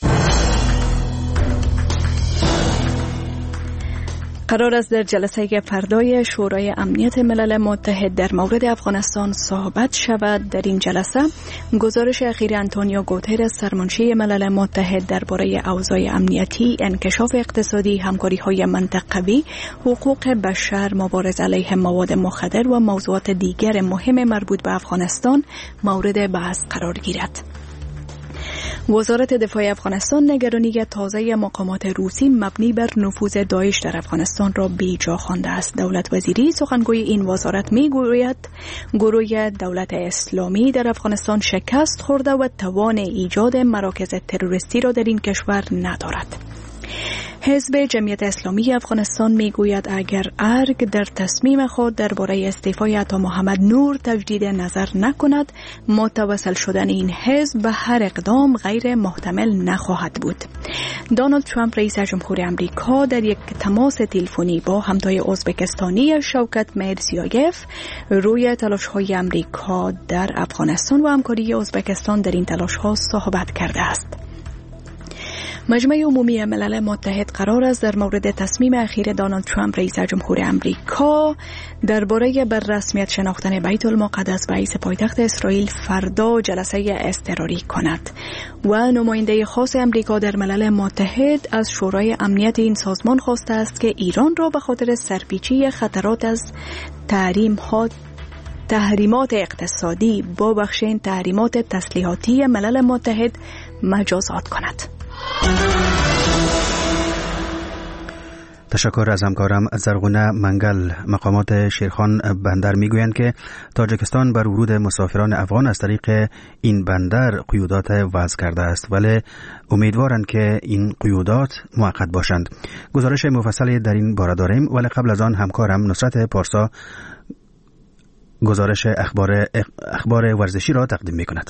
قرار است در جلسه فردای شورای امنیت ملل متحد در مورد افغانستان صحبت شود. در این جلسه گزارش اخیر آنتونیو گوترس سرمنشی ملل متحد درباره اوضاع امنیتی، انکشاف اقتصادی، همکاری‌های منطقوی، حقوق بشر، مبارزه علیه مواد مخدر و موضوعات دیگر مهم مربوط به افغانستان مورد بحث قرار گیرد. وزارت دفاع افغانستان نگرانی تازه مقامات روسی مبنی بر نفوذ داعش در افغانستان را بیجا خوانده است. دولت وزیری سخنگوی این وزارت میگوید گروه دولت اسلامی در افغانستان شکست خورده و توان ایجاد مراکز تروریستی را در این کشور ندارد. حزب جمعیت اسلامی افغانستان میگوید اگر ارگ در تصمیم خود درباره استعفای عطا محمد نور تجدید نظر نکند، متوسل شدن این حزب به هر اقدام غیر محتمل نخواهد بود. دونالد ترامپ رئیس جمهور آمریکا در یک تماس تلفنی با همتای ازبکستانی شوکت میرزیویف روی تلاش‌های آمریکا در افغانستان و همکاری ازبکستان در این تلاش‌ها صحبت کرده است. مجمع عمومی ملل متحد قرار است در مورد تصمیم اخیر دونالد ترامپ رئیس جمهور آمریکا درباره بر رسمیت شناختن بیت المقدس و رئیس پایتخت اسرائیل فردا جلسه اضطراری کند و نماینده خاص آمریکا در ملل متحد از شورای امنیت این سازمان خواسته است که ایران را به خاطر سرپیچی خطرات از تحریمات اقتصادی با بخشین تحریمات تسلیحاتی ملل متحد مجازات کند. تشکر از همکارم زرغونه منگل. مقامات شیرخان بندر میگویند که تاجیکستان بر ورود مسافران افغان از طریق این بندر قیودات وضع کرده است، ولی امیدوارند که این قیودات موقت باشند. گزارش مفصلی در این باره داریم، ولی قبل از آن همکارم نصرت پارسا گزارش اخبار ورزشی را تقدیم میکند.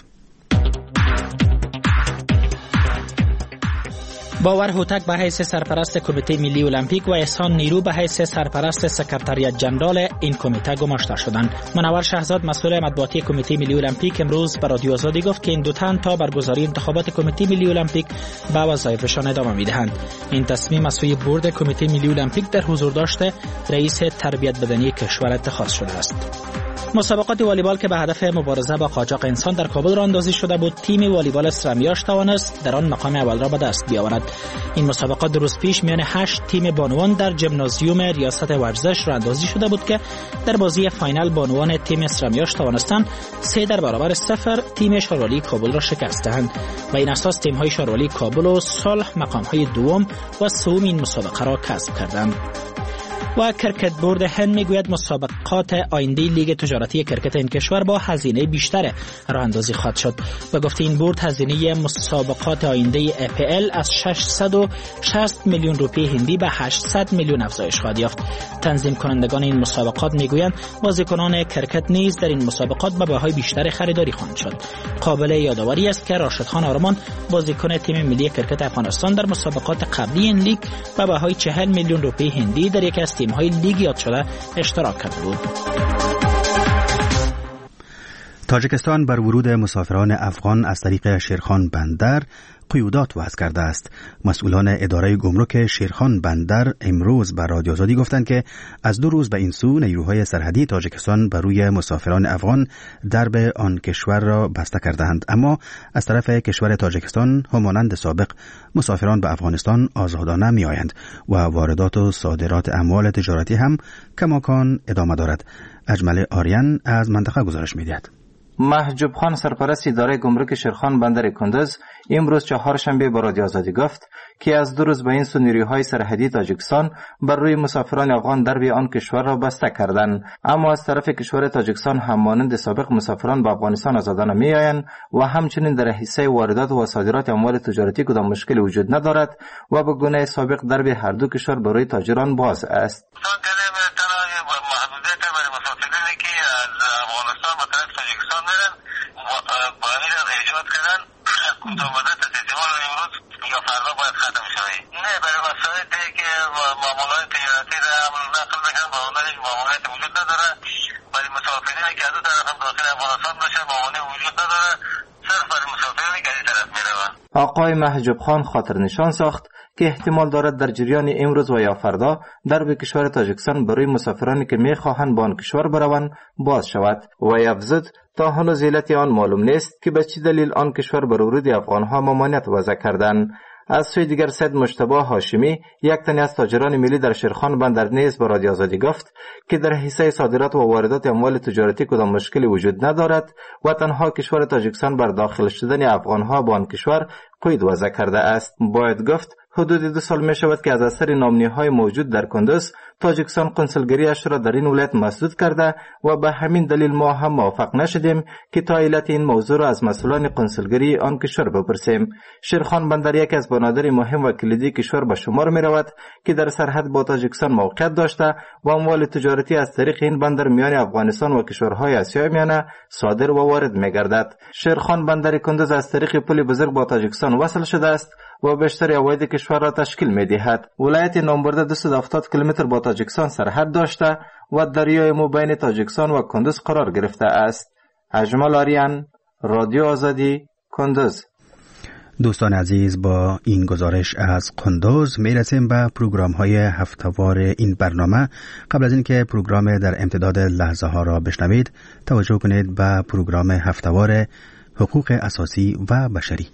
باور هوتک به حیث سرپرست کمیته ملی المپیک و احسان نیرو به حیث سرپرست سکرتریات جنرال این کمیته گماشته شدند. منور شهزاد مسئول مطبوعاتی کمیته ملی المپیک امروز به رادیو آزادی گفت که این دو تن تا برگزاری انتخابات کمیته ملی المپیک به وظایفشان ادامه میدهند. این تصمیم از سوی بورد کمیته ملی المپیک در حضور داشته رئیس تربیت بدنی کشور اتخاذ شده است. مسابقات والیبال که به هدف مبارزه با قاچاق انسان در کابل راه اندازی شده بود، تیم والیبال سرمیاش توانست در آن مقام اول را به دست بیاورد. این مسابقات دو روز پیش میان 8 تیم بانوان در ژیمنازیوم ریاست ورزش راه اندازی شده بود که در بازی فاینال بانوان تیم سرمیاش توانستند 3-0 تیم شاروالی کابل را شکستند و این اساس تیم های شاروالی کابل و صلح مقام های دوم و سوم این مسابقه را کسب کردند. و کرکت بورد هند میگوید مسابقات آینده لیگ تجارتی کرکت این کشور با هزینه بیشتر راه اندازی خواهد شد. به گفته این بورد هزینه مسابقات آینده APL از 660 میلیون روپیه هندی به 800 میلیون افزایش خواهد یافت. تنظیم کنندگان این مسابقات میگویند بازیکنان کرکت نیز در این مسابقات به بهای بیشتر خریداری خواهند شد. قابل یادآوری است که راشد خان آرمان بازیکن تیم ملی کرکت افغانستان در مسابقات قبلی این لیگ به بهای 40 میلیون روپیه هندی در یکی از تیم‌های لیگ یاد شده اشتراک کرده بود. تاجیکستان بر ورود مسافران افغان از طریق شیرخان بندر قیودات وضع کرده است. مسئولان اداره گمرک شیرخان بندر امروز به رادیو آزادی گفتند که از 2 روز به این سو نیروهای سرحدی تاجیکستان بر روی مسافران افغان درب آن کشور را بسته کردند، اما از طرف کشور تاجیکستان همانند سابق مسافران به افغانستان آزادانه می آیند و واردات و صادرات اموال تجارتی هم کماکان ادامه دارد. اجمل آریان از منطقه گزارش می دهد. محجوب خان سرپرست اداره گمرک شیرخان بندر کندز امروز چهارشنبه به رادیو آزادی گفت که از 2 روز به این سو نیروهای سرحدی تاجیکستان بر روی مسافران افغان درب آن کشور را بسته کردند، اما از طرف کشور تاجیکستان هم مانند سابق مسافران به افغانستان آزادانه میآیند و همچنین در حصه واردات و صادرات اموال تجارتی کدام مشکلی وجود ندارد و به گونه سابق درب هر دو کشور برای تاجران باز است. آقای محجوب خان خاطر نشان ساخت که احتمال دارد در جریان امروز و یا فردا درب کشور تاجیکستان برای مسافرانی که میخواهند به آن کشور بروند باز شود و افزود تا هنوز علت آن معلوم نیست که به چه دلیل آن کشور بر ورود افغانها ممانعت وضع کردند. از سوی دیگر سید مجتبی هاشمی یک تن از تاجران ملی در شیرخان بندر نیز به رادیو آزادی گفت که در حصه صادرات و واردات اموال تجارتی کدام مشکلی وجود ندارد و تنها کشور تاجیکستان بر داخل شدن افغانها به آن کشور قید وضع کرده است. باید گفت حدود 2 سال می شود که از اثر نامنی‌های موجود در کندز تاجیکستان قنصلگری‌اش را در این ولایت مسدود کرده و به همین دلیل ما هم موافق نشدیم که تا علت این موضوع را از مسئولان قنصلگری آن کشور بپرسیم. شیرخان بندر یکی از بنادر مهم و کلیدی کشور به شمار می رود که در سرحد با تاجیکستان موقعیت داشته و اموال تجارتی از طریق این بندر میان افغانستان و کشورهای آسیای میانه صادر و وارد می گردد. شیرخان بندر کندز از طریق پل بزرگ با تاجیکستان وصل شده است و بیشتر عواید کشور را تشکیل می دهد. ولایت نامبرده 270 کیلومتر با تاجیکستان سرحد داشته و دریای مو بین تاجیکستان و کندز قرار گرفته است. اجمل آریان، رادیو آزادی، کندز. دوستان عزیز، با این گزارش از کندز می رسیم به پروگرام های هفته‌وار این برنامه. قبل از اینکه پروگرام در امتداد لحظه ها را بشنوید، توجه کنید به پروگرام هفته‌وار حقوق اساسی و بشری.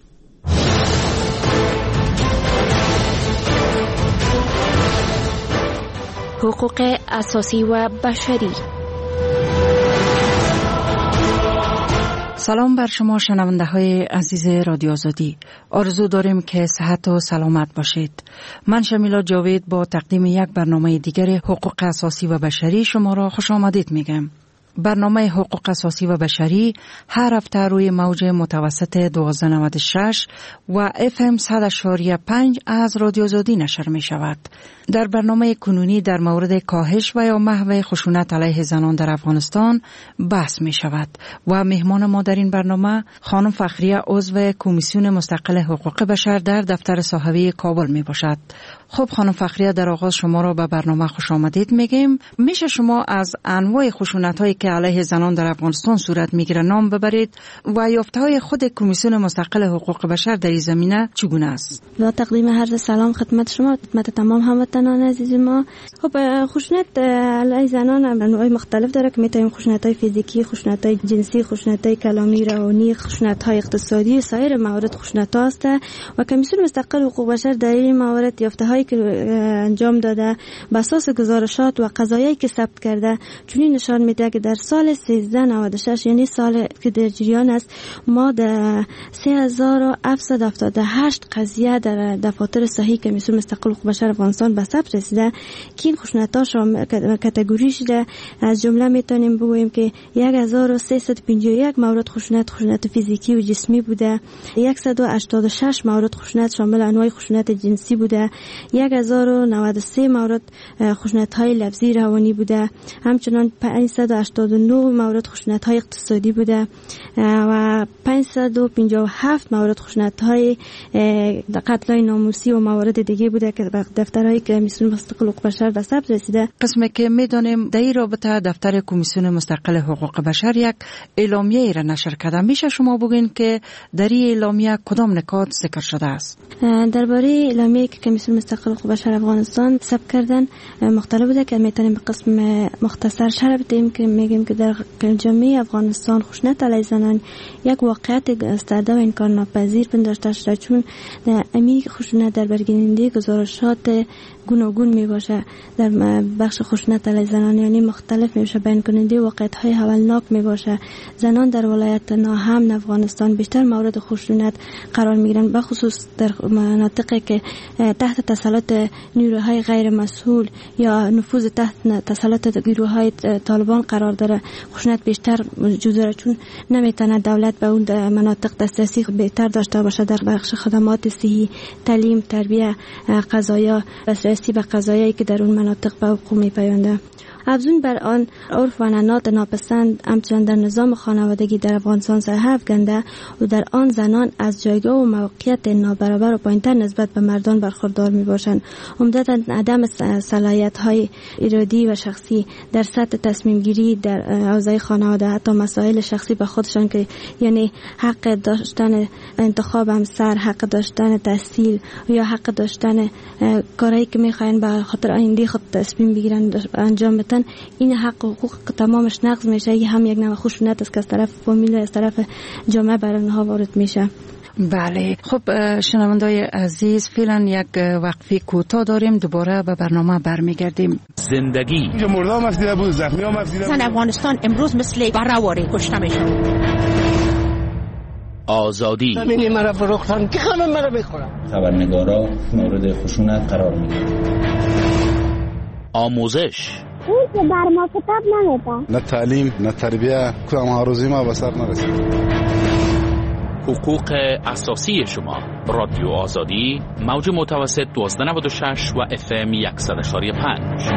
حقوق اساسی و بشری. سلام بر شما شنونده های عزیز رادیو آزادی. آرزو داریم که صحت و سلامت باشید. من شمیلا جاوید با تقدیم یک برنامه دیگر حقوق اساسی و بشری شما را خوش آمدید میگم. برنامه حقوق اساسی و بشری هر هفته روی موج متوسط 1296 و FM 100.5 از رادیو آزادی نشر می شود. در برنامه کنونی در مورد کاهش و یا محو خشونت علیه زنان در افغانستان بحث می شود و مهمان ما در این برنامه خانم فخریه عضو کمیسیون مستقل حقوق بشر در دفتر صحوی کابل می باشد. خب خانم فخریه، در آغاز شما را به برنامه خوش آمدید میگیم. میشه شما از انواع خشونت هایی که علیه زنان در افغانستان صورت میگیره نام ببرید و یافته های خود کمیسیون مستقل حقوق بشر در این زمینه چگونه است؟ با تقدیم عرض سلام خدمت شما، خدمت تمام هموطنان عزیز ما. خب خشونت علیه زنان انواع مختلف داره که میتونیم خشونت های فیزیکی، خشونت های جنسی، خشونت های کلامی روانی، خشونت های اقتصادی و سایر موارد خشونت هاست و کمیسیون مستقل حقوق بشر در این موارد یافته هایی که انجام داده به اساس گزارشات و قضایایی که ثبت کرده چنین نشان میده که در سال 1396 یعنی سال که در جریان است ما در 3778 قضیه در دفاتر صحیح کمیسیون مستقل حقوق بشر افغانستان به ثبت رسیده که این خشونت‌ها کاتگوری شده. از جمله میتونیم بگوییم که 1351 مورد خشونت فیزیکی و جسمی بوده، 186 مورد خشونت شامل انواع خشونت جنسی بوده، 1093 مورد خشونت‌های لفظی روانی بوده، همچنان 589 مورد خشونت‌های اقتصادی بوده و 557 مورد خشونت‌های قتل‌های ناموسی و موارد دیگه بوده که به دفترهای کمیسیون مستقل حقوق بشر به ثبت رسیده. قسمی که می‌دانیم در این رابطه دفتر کمیسیون مستقل حقوق بشر یک اعلامیه را نشر کرده. میشه شما بگین که در این اعلامیه کدام نکات ذکر شده است؟ درباره اعلامیه‌ای که کمیسیون مستقل حقوق بشر افغانستان ثبت کردن مختلف بوده که میتونیم به قسم مختصر شرح بدیم که میگیم که در جامعه افغانستان خشونت علیه زنان یک واقعیت گسترده و انکار ناپذیر پنداشته شده، چون امی خشونت در برگیرنده گزارشات گوناگون می باشه در بخش خشونت علیه زنان، یعنی مختلف می باشه، بیان کننده واقعیت‌های هولناک می باشه. زنان در ولایت ناامن افغانستان بیشتر مورد خشونت قرار می گیرند، به خصوص در مناطقی که تحت تسلط نیروهای غیر مسئول یا نفوذ تحت تسلط گروه‌های طالبان قرار داره. خشونت بیشتر موجود داره چون نمیتونه دولت به اون مناطق دسترسی بهتر داشته باشه در بخش خدمات صحی، تعلیم، تربیه، قضایا، دسترسی به قضایایی که در اون مناطق به حقوق میپیونده. افزون بر آن عرف و عنعنات ناپسند همچنان در نظام خانوادگی در افغانستان سایه افکنده و در آن زنان از جایگاه و موقعیت نابرابر و پایین‌تر نسبت به مردان برخوردار میباشند. عمدتاً عدم صلاحیت‌های ارادی و شخصی در سطح تصمیم گیری در حوزه خانواده، حتی مسائل شخصی به خودشان که یعنی حق داشتن انتخاب همسر، حق داشتن تحصیل یا حق داشتن کاری که میخواین به خاطر آینده خود تصمیم بگیرن انجام بدن، این حق و حقوق تمامش نقض میشه. این هم یک نوع خشونت است که از طرف فامیل، از طرف جامعه بر اونها وارد میشه. بله، خب شنوندای عزیز، فعلا یک وقفه کوتاه داریم، دوباره به برنامه برمیگردیم. زندگی مردم مسئله بود، زخمی ها مسئله بود. افغانستان امروز مثل برهواری کشته میشه. آزادی همین مرا فروختن که همه مرا بخورن. خبرنگارا مورد خشونت قرار میگیرن. آموزش اون که بر ما کتاب نمیده، نه تعلیم نه تربیه، کدام هاروزی ما به سر نرسید. حقوق اساسی شما. رادیو آزادی، موج متوسط 1296 و FM 100.5.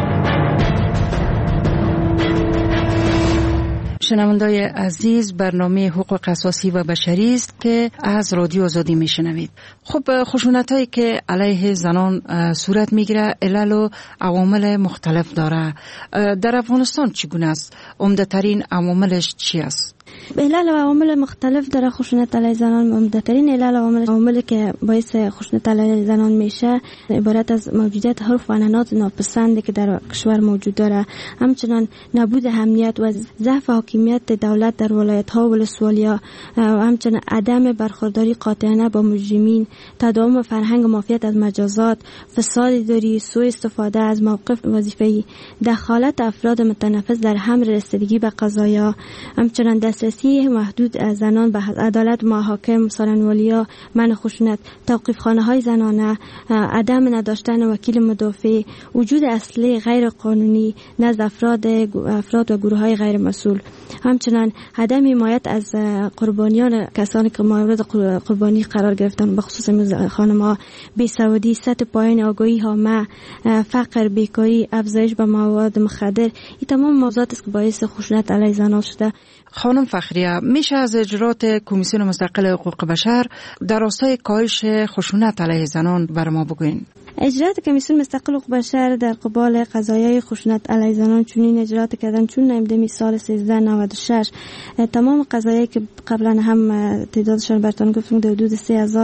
شنوندای عزیز، برنامه حقوق اساسی و بشری است که از رادیو آزادی میشنوید. خب خشونتایی که علیه زنان صورت میگیره علل و عوامل مختلف داره. در افغانستان چگونه است؟ عمده ترین عواملش چی است؟ علل و عوامل مختلف در خشونت علیه زنان. عمده‌ترین علل و عواملی که باعث خشونت علیه زنان میشه عبارت از موجودیت عرف و عنعنات ناپسندی که در کشور موجود داره، همچنان نبود امنیت و ضعف حاکمیت دولت در ولایت‌ها و ولسوالی‌ها، و همچنان عدم برخورداری قاطعانه با مجرمین، تداوم فرهنگ مافیت از مجازات، فساد اداری، سوء استفاده از موقف وظیفه‌ای، دخالت افراد متنفس در امر رسیدگی به قضایا، همچنان دسترسی محدود از زنان به عدالت، محاکم، سالن‌ولیا، منع خشونت، توقیف‌خانه‌های زنانه، عدم نداشتن وکیل مدافع، وجود اسلحه غیر قانونی نزد افراد و گروه‌های غیر مسئول، همچنین عدم حمایت از قربانیان، کسانی که مورد قربانی قرار گرفتن، به خصوص خانم‌ها، بیسوادی، سطح پایین آگاهی عامه، فقر، بیکاری، افزایش به مواد مخدر، این تمام موضوعاتی است که باعث خشونت علیه زنان شده. خانم فخریه، میشه از اجرات کمیسیون مستقل حقوق بشر در راستای کاهش خشونت علیه زنان بر ما بگوین؟ اجرات کمیسیون مستقل حقوق بشر در قبال قضایای خشونت علیه زنان چنین اجرات کردن چون نمیدمی سال 1396 تمام قضایایی که قبلا هم تعدادشان براتون گفتم در حدود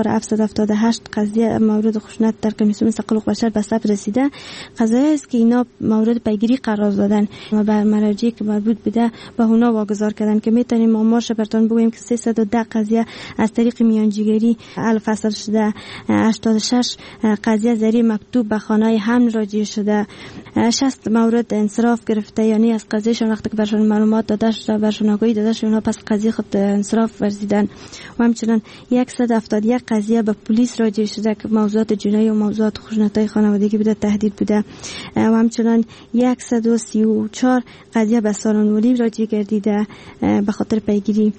3778 قضیه مورد خشونت در کمیسیون مستقل حقوق بشر به ثبت رسیده. قضایایی است که اینا مورد پیگیری قرار دادن و بر مراجعی که مربوط بوده به اونا واگذار کردن که میتونیم آمارش براتون بگویم که 310 قضیه از طریق میانجیگری حل فصل شده، 86 قضیه ذریعه مکتوب به خانه حمل راجع شده، 60 مورد انصراف گرفته، یعنی از قضیهشون وقتی که برشون معلومات داده شده، برشون آگاهی داده شده، اونا پس قضیه خود انصراف ورزیدن. و همچنین 171 قضیه به پلیس راجع شده که موضوعات جنایی و موضوعات خشونت‌های خانوادگی بوده، تهدید بوده. و همچنین 134 قضیه به سالن‌ولی راجع گردیده به خاطر پیگیری،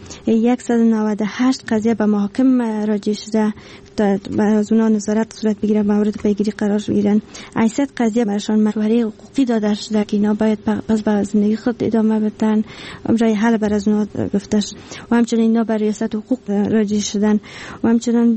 198 قضیه به محاکم راجع شده از اونا نظارت صورت بگیره، مورد پیگیری قرار بگیرن. 800 قضیه برشان مشوره حقوقی داده شده که اینا باید پس به زندگی خود ادامه بدن، رای حل بر از اونا گفته شد. و همچنین اینا بر ریاست حقوق راجع شدن. و همچنین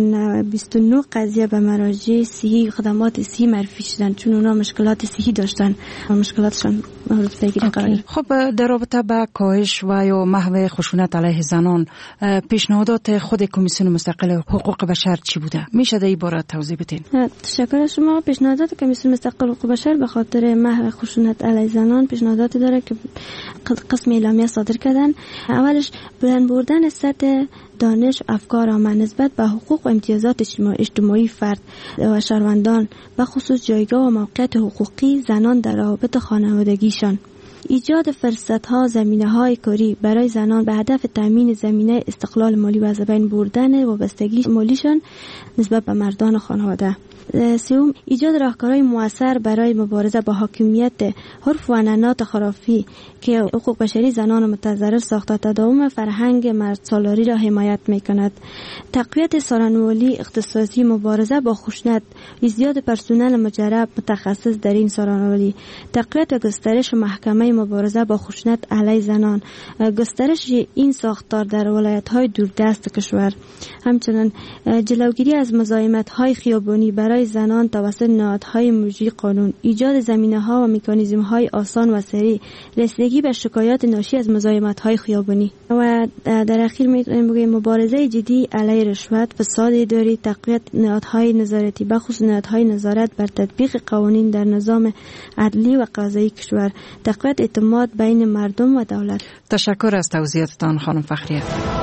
29 قضیه به مراجع صحی، خدمات صحی معرفی شدن چون اونا مشکلات صحی داشتن و مشکلاتشان مورد پیگیری قرار گرفت. خب در رابطه با کاهش و یا محو خشونت علیه زنان پیشنهادات خود کمیسیون مستقل حقوق بشر چی بوده؟ میشه در این باره توضیح بدین؟ تشکر از شما. پیشنهادات کمیسیون مستقل حقوق بشر به خاطر محو خشونت علیه زنان پیشنهاداتی داره که قسم اعلامیه صادر کردن. اولش بلند بردن سطح دانش و افکار آنان نسبت به حقوق و امتیازات اجتماعی فرد و شهروندان و خصوص جایگاه و موقعیت حقوقی زنان در روابط خانوادگیشان. ایجاد فرصت‌ها زمینه‌های کاری برای زنان به هدف تامین زمینه استقلال مالی و از بین بردن وابستگی مالیشان نسبت به مردان خانواده. سوم، ایجاد راهکارهای مؤثر برای مبارزه با حاکمیت حرف و عنعنات خرافی که حقوق بشری زنان متضرر ساخته تداوم فرهنگ مردسالاری را حمایت می‌کند. تقویت سارنوالی اختصاصی مبارزه با خشونت، ایجاد پرسنل مجرب متخصص در این سارنوالی، تقویت و گسترش محکمه مبارزه با خشونت علیه زنان، گسترش این ساختار در ولایت‌های دوردست کشور. همچنین جلوگیری از مزاحمت‌های خیابانی برای زنان توسط نهادهای مجری قانون، ایجاد زمینه‌ها و مکانیزم‌های آسان و سریع رسیدگی به شکایات ناشی از مزاحمت‌های خیابانی و در اخیر می‌گوییم مبارزه جدی علیه رشوت، فساد اداری، تقویت نهادهای نظارتی بخصوص نهادهای نظارت بر تطبیق قوانین در نظام عدلی و قضایی کشور، تقویت اعتماد بین مردم و دولت. تشکر از توضیحاتتان خانم فخریه.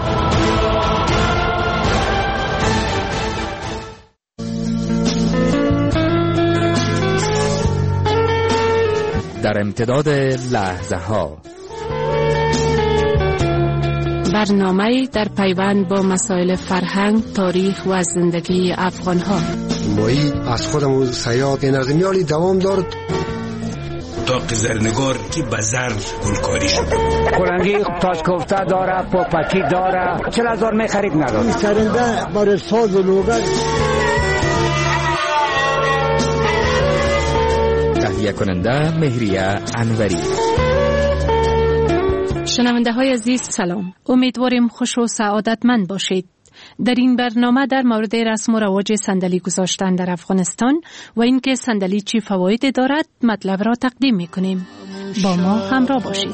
در امتداد لحظه ها برنامه در پیوند با مسائل فرهنگ، تاریخ و زندگی افغان ها. مایی از خودمون سیاد نظمیالی دوام دارد تا زرنگار که بزر گلکاری شده. کلنگی تاج کوفته داره، پاپکی داره، 40,000 می خرید نداره. سرنده برای ساز و لوگر. تهیه کننده مهریه انوری. شنونده های عزیز سلام، امیدواریم خوش و سعادتمند باشید. در این برنامه در مورد رسم و رواج صندلی گذاشتن در افغانستان و اینکه صندلی چه فوایدی دارد مطلب را تقدیم می‌کنیم. با ما همراه باشید.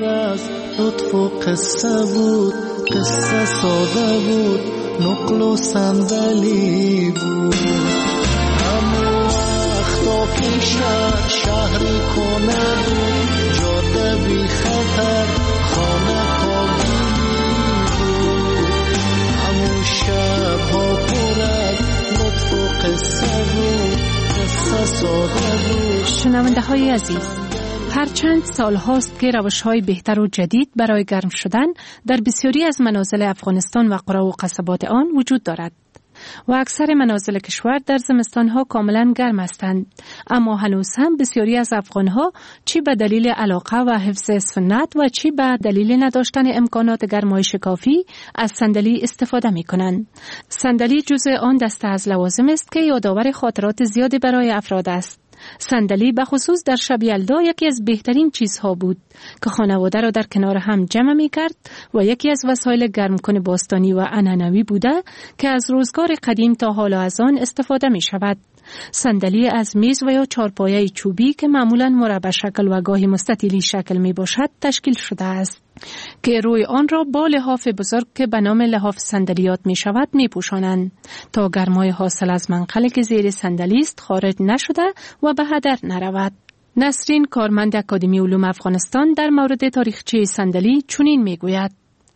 لطف و قصه بود، قصه ساده بود، نقل و صندلی بود. همون وقتا که شهری کنه بود، جاده بی خطر، خانه خالی بود. همون شب ها پر از لطف و قصه بود، قصه ساده بود. شنونده های عزیز، هرچند سال هاست که روش‌های بهتر و جدید برای گرم شدن در بسیاری از منازل افغانستان و قرى و قصبات آن وجود دارد و اکثر منازل کشور در زمستان‌ها کاملا گرم هستند، اما هنوز هم بسیاری از افغان‌ها چی به دلیل علاقه و حفظ سنت و چی به دلیل نداشتن امکانات گرمایش کافی از صندلی استفاده می‌کنند. صندلی جزء آن دسته از لوازم است که یادآور خاطرات زیادی برای افراد است. صندلی به خصوص در شب یلدا یکی از بهترین چیزها بود که خانواده را در کنار هم جمع می کرد و یکی از وسایل گرمکن باستانی و عنعنوی بوده که از روزگار قدیم تا حال از آن استفاده می شود. صندلی از میز و یا چارپایه چوبی که معمولاً مربع شکل و گاهی مستطیلی شکل می باشد تشکیل شده است که روی آن را با لحاف بزرگ که به نام لحاف صندلیات می شود می پوشانند تا گرمای حاصل از منقلی که زیر صندلی است خارج نشده و به هدر نرود. نسرین کارمند اکادمی علوم افغانستان در مورد تاریخچه صندلی چنین می گوید: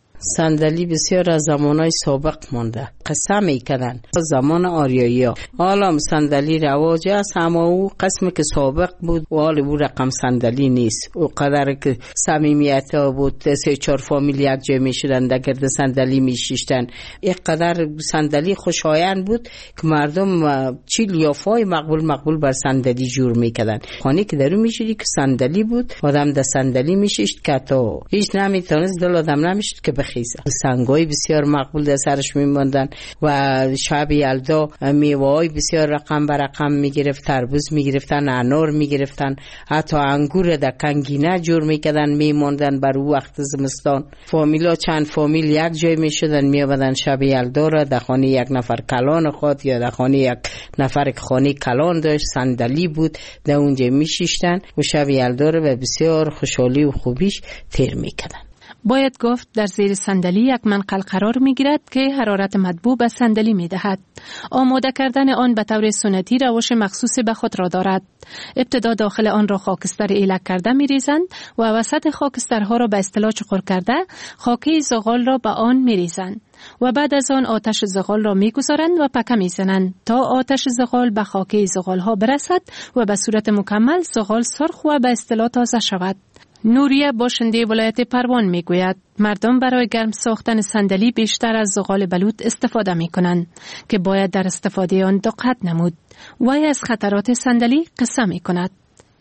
صندلی بسیار از زمانهای سابق مانده. قسم میکنن زمان آریایی ها حالا صندلی رواج است، اما او قسم که سابق بود و حال او رقم صندلی نیست. او قدر که صمیمیت ها بود، 3-4 فامیل یک جای میشدن در گرد صندلی میشیشتن. یک قدر صندلی خوشایند بود که مردم چیل یافای مقبول بر صندلی جور میکردن. خانه که درو میشدی که صندلی بود، آدم در صندلی میشیشت که تا هیچ نمیتونست دل آدم نمیشد که بخیزه. سنگای بسیار مقبول در سرش میماندن و شب یلدا میوه‌های بسیار رقم بر رقم میگرفت، تربوز میگرفتن، انار میگرفتن، حتی انگور در کنگینه جور میکردن میماندن بر او وقت زمستان. فامیلا چند فامیل یک جای میشدن میآمدن شب یلدا را در خانه یک نفر کلان خود یا در خانه یک نفر که خانه کلان داشت صندلی بود در اونجا میشیشتن و شب یلدا را به بسیار خوشحالی و خوبیش تیر میکردن. باید گفت در زیر صندلی یک منقل قرار می گیرد که حرارت مطبوع به صندلی می دهد. آماده کردن آن به طور سنتی روش مخصوص به خود را دارد. ابتدا داخل آن را خاکستر ایلک کرده می ریزند و وسط خاکسترها را به اصطلاح چقر کرده خاکی زغال را به آن می ریزند و بعد از آن آتش زغال را می گذارند و پکه می زنند تا آتش زغال به خاکی زغال ها برسد و به صورت مکمل زغال سرخ و به اصطلاح تازه شود. نوریه باشنده ولایت پروان می گوید مردم برای گرم ساختن صندلی بیشتر از زغال بلوط استفاده می کنند که باید در استفاده آن دقت نمود. وی از خطرات صندلی قصه می کند.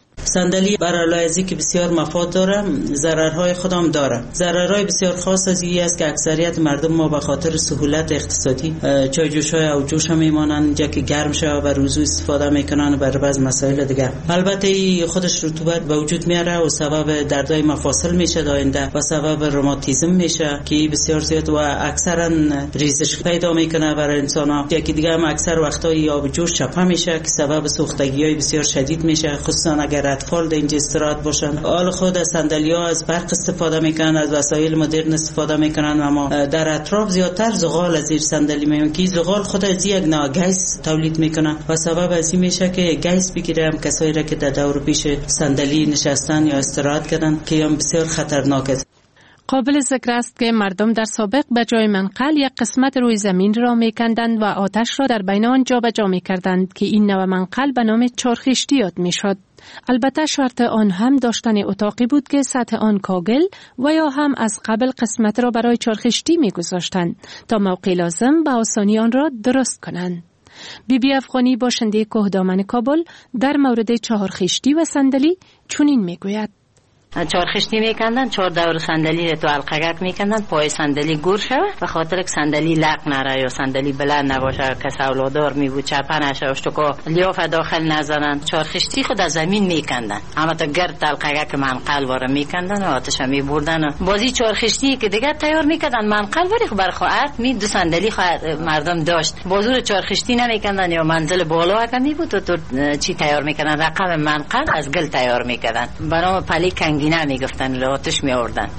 صندلی برای لایزی که بسیار مفاد داره، ضررهای خودم داره. ضررهای بسیار خاص از این است که اکثریت مردم ما به خاطر سهولت اقتصادی چای جوش‌های او جوش هم میمانند اینجا که گرم شه و روزو استفاده میکنن برای بعض مسائل دیگه. البته این خودش رطوبت به وجود میاره و سبب دردهای مفاصل میشه داینده و سبب روماتیسم میشه که بسیار زیاد و اکثرا ریزش پیدا میکنه برای انسان‌ها. یکی دیگه هم اکثر وقتا آب جوش چپه میشه که سبب سوختگی‌های بسیار شدید میشه، خصوصا اگر اطفال در اینجا استراحت باشن. حال خود صندلی‌ها از برق استفاده میکنن، از وسایل مدرن استفاده میکنن، اما در اطراف زیادتر زغال از زیر صندلی میمونه که زغال خود از یک نوع گیس تولید میکنه و سبب از این میشه که گیس بگیره هم کسایی را که در دور پیش صندلی نشستن یا استراحت کردن که هم بسیار خطرناک است. قابل ذکر است که مردم در سابق به جای منقل یک قسمت روی زمین را میکندند و آتش را در بین آن جابجا میکردند که این نوع منقل به نام چارخشتی یاد میشد. البته شرط آن هم داشتن اتاقی بود که سطح آن کاگل و یا هم از قبل قسمت را برای چارخشتی میگذاشتند تا موقع لازم به آسانی آن را درست کنند. بیبی افغانی باشنده کوهدامن کابل در مورد چهارخشتی و صندلی چنین میگوید: چارخشتی میکندن، 4 دور صندلی تو حلقه‌ک میکندن، پای صندلی گور شوه و خاطر که صندلی لق نره یا صندلی بلند نباشه، کس اولادار میبود چپه نشه اشتکا لیاف داخل نزنن. چارخشتی خود از زمین میکندن، اما تا گرد حلقه‌ک منقل واره میکندن و آتش میبردن. بازی چارخشتی که دیگه تیار میکردن منقل ولی بر خواهد می 2 صندلی مردم داشت. بازور چارخشتی نمیکندن یا منزل بالا اگه میبود تو چی تیار میکردن؟ رقم منقل از گل تیار میکردن، برام پلی کنگینه میگفتن، آتش می آوردن.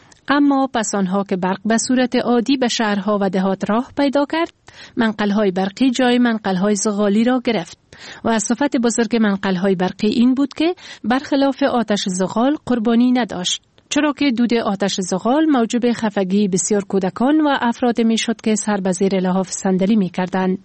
اما پس آنها که برق به صورت عادی به شهرها و دهات راه پیدا کرد، منقل‌های برقی جای منقل‌های زغالی را گرفت و از صفت بزرگ منقل‌های برقی این بود که برخلاف آتش زغال قربانی نداشت، چرا که دود آتش زغال موجب خفگی بسیار کودکان و افراد میشد که سر به زیر لحاف صندلی میکردند.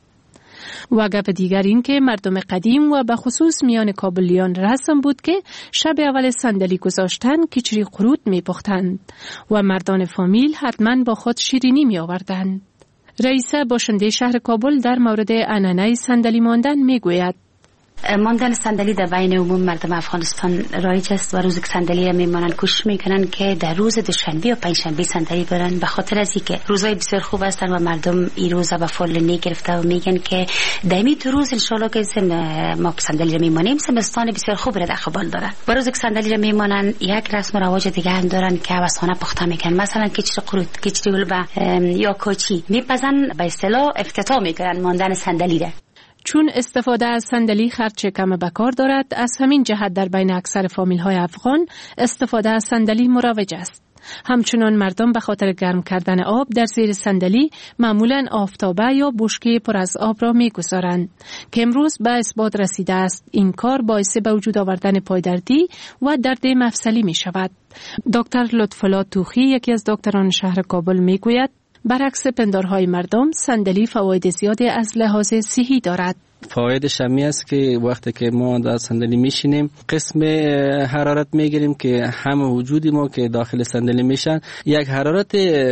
و گپ دیگر این که مردم قدیم و به خصوص میان کابلیان رسم بود که شب اول صندلی گذاشتن کچری قروت می پختند و مردان فامیل حتما با خود شیرینی می آوردند. رئیسه باشنده شهر کابل در مورد عنعنه صندلی ماندن می گوید: ماندن صندلی در بین عموم مردم افغانستان رایج است و روزی که صندلی را میمانند کوشش میکنن که در روز دوشنبه و پنجشنبه صندلی برن، به خاطر از اینکه روزهای بسیار خوب هستن و مردم این روزا به فول نگرفته و میگن که دمی تو روز ان شاء الله که ما صندلی را میمانیم زمستان بسیار خوب را در قبال داره. و روزی که صندلی را میمانند یک رسم و رواج دیگه هم دارن که عوضخانه پخته میکنن، مثلا کچری قروت، کچری ولبه یا کوچی میپزن، به اصطلاح افتتاح میکنن ماندن صندلی را. چون استفاده از صندلی خرچ کم به کار دارد، از همین جهت در بین اکثر فامیل‌های افغان استفاده از صندلی مروج است. همچنان مردم به خاطر گرم کردن آب در زیر صندلی معمولاً آفتابه یا بشکه پر از آب را می‌گذارند که امروز به اثبات رسیده است این کار باعث به وجود آوردن پایدردی و درد مفصلی می‌شود. دکتر لطف‌الله توخی، یکی از دکتران شهر کابل، می‌گوید برعکس پندارهای مردم صندلی فواید زیادی از لحاظ صحی دارد. فوایدش همی است که وقتی که ما در صندلی میشینیم قسم حرارت میگیریم که همه وجود ما که داخل صندلی میشن یک حرارت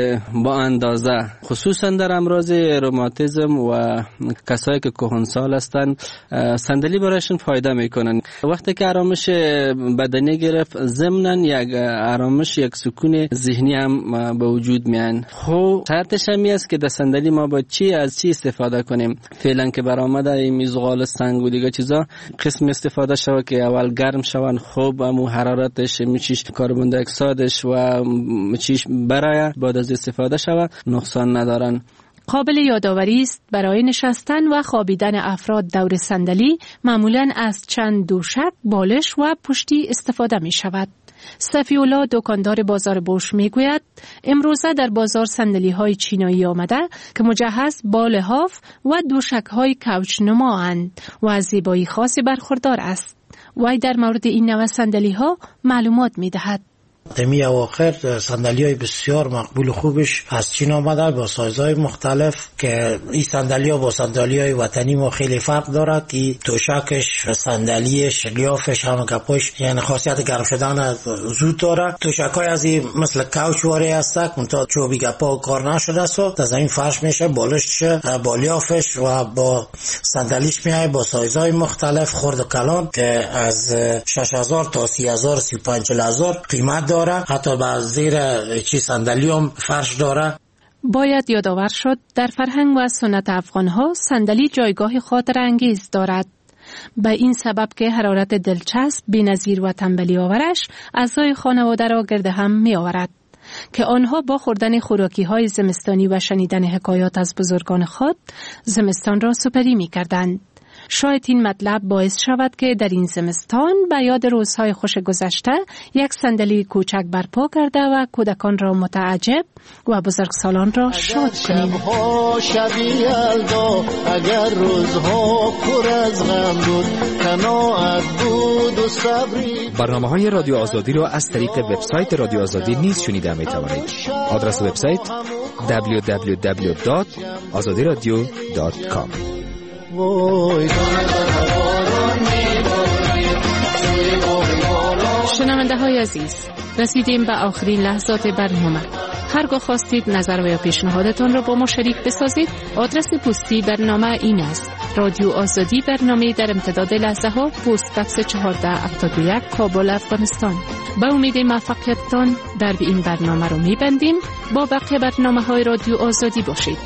با اندازه، خصوصا در امراض روماتیسم و کسایی که کهنسال هستن صندلی برایشون فایده میکنن. وقتی که آرامش بدنی گرفت ضمن یک آرامش، یک سکون ذهنی هم به وجود میان. خب شرطش همی است که در صندلی ما با از چی استفاده کنیم. فعلا که برآمده میزغال سنگ و دیگه چیزا قسم استفاده شوه که اول گرم شون، خوب امو حرارتش میچیش کربن دی اکسایدش و میچیش برای بعد از استفاده شوه نقصان ندارن. قابل یادآوری است برای نشستن و خوابیدن افراد دور صندلی معمولاً از چند دوشک، بالش و پشتی استفاده می شود. صفی‌الله دکاندار بازار بوش میگوید امروزه در بازار صندلی‌های چینایی آمده که مجهز با لحاف و دوشک‌های کوچ نما اند و از زیبایی خاصی برخوردار است. وی در مورد این نوع صندلی‌ها معلومات می‌دهد. دمی اواخر صندلی‌های بسیار مقبول و خوبش از چین آمده با سایزهای مختلف که این صندلی‌ها با صندلی‌های وطنی ما خیلی فرق داره که توشکش، صندلیش، لیافش، هم گپاش یعنی خاصیت گرم شدن زود داره. توشک‌های از این مثل کوچ واره هست که تا چوبی گپا کار نشده است و زمین فرش میشه، بالش با لیافش و با صندلیش میای با سایزهای مختلف خرد و کلان که از 6000 تا 30000 35000 قیمت داره. حتی بعض زیر چی صندلی هم فرش داره. باید یادآور شد در فرهنگ و سنت افغان‌ها صندلی جایگاه خاطر انگیز دارد. به این سبب که حرارت دلچسب، بی‌نظیر و تنبلی آورش اعضای خانواده را گرد هم می آورد که آنها با خوردن خوراکی‌های زمستانی و شنیدن حکایات از بزرگان خود زمستان را سپری می کردند. شاید این مطلب باعث شود که در این زمستان به یاد روزهای خوش گذشته یک صندلی کوچک برپا کرده و کودکان را متعجب و بزرگسالان را شاد کنیم. اگر روزها پر از غم بود، قناعت بود و صبری. برنامه‌های رادیو آزادی را از طریق وبسایت رادیو آزادی نیز شنیده می‌توانید. آدرس وبسایت www.azadiradio.com. شنونده های عزیز، رسیدیم به آخرین لحظات برنامه. هرگاه خواستید نظر و یا پیشنهادتان را با ما شریک بسازید، آدرس پستی برنامه این است: رادیو آزادی، برنامه در امتداد لحظه ها، پست بکس 1471 کابل، افغانستان. با امید موفقیتتان در این برنامه رو میبندیم. با بقیه برنامه های رادیو آزادی باشید.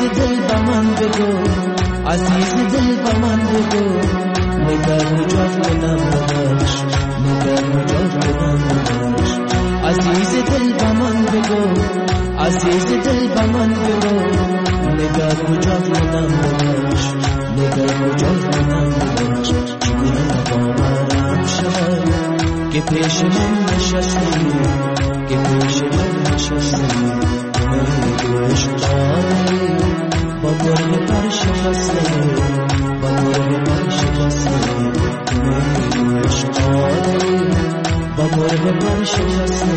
دل به من بگو عزیز دل به من بگو نگر مجاز کنم ببخش نگر مجاز کنم ببخش عزیز دل به من بگو عزیز دل به من بگو نگر مجاز کنم ببخش نگر مجاز کنم ببخش چگونه باورم شود که پیش من نشستی که پیش من نشستی تو عشق داری با گرگ پر شکسته با گرگ پر شکسته تو عشق داری با گرگ پر شکسته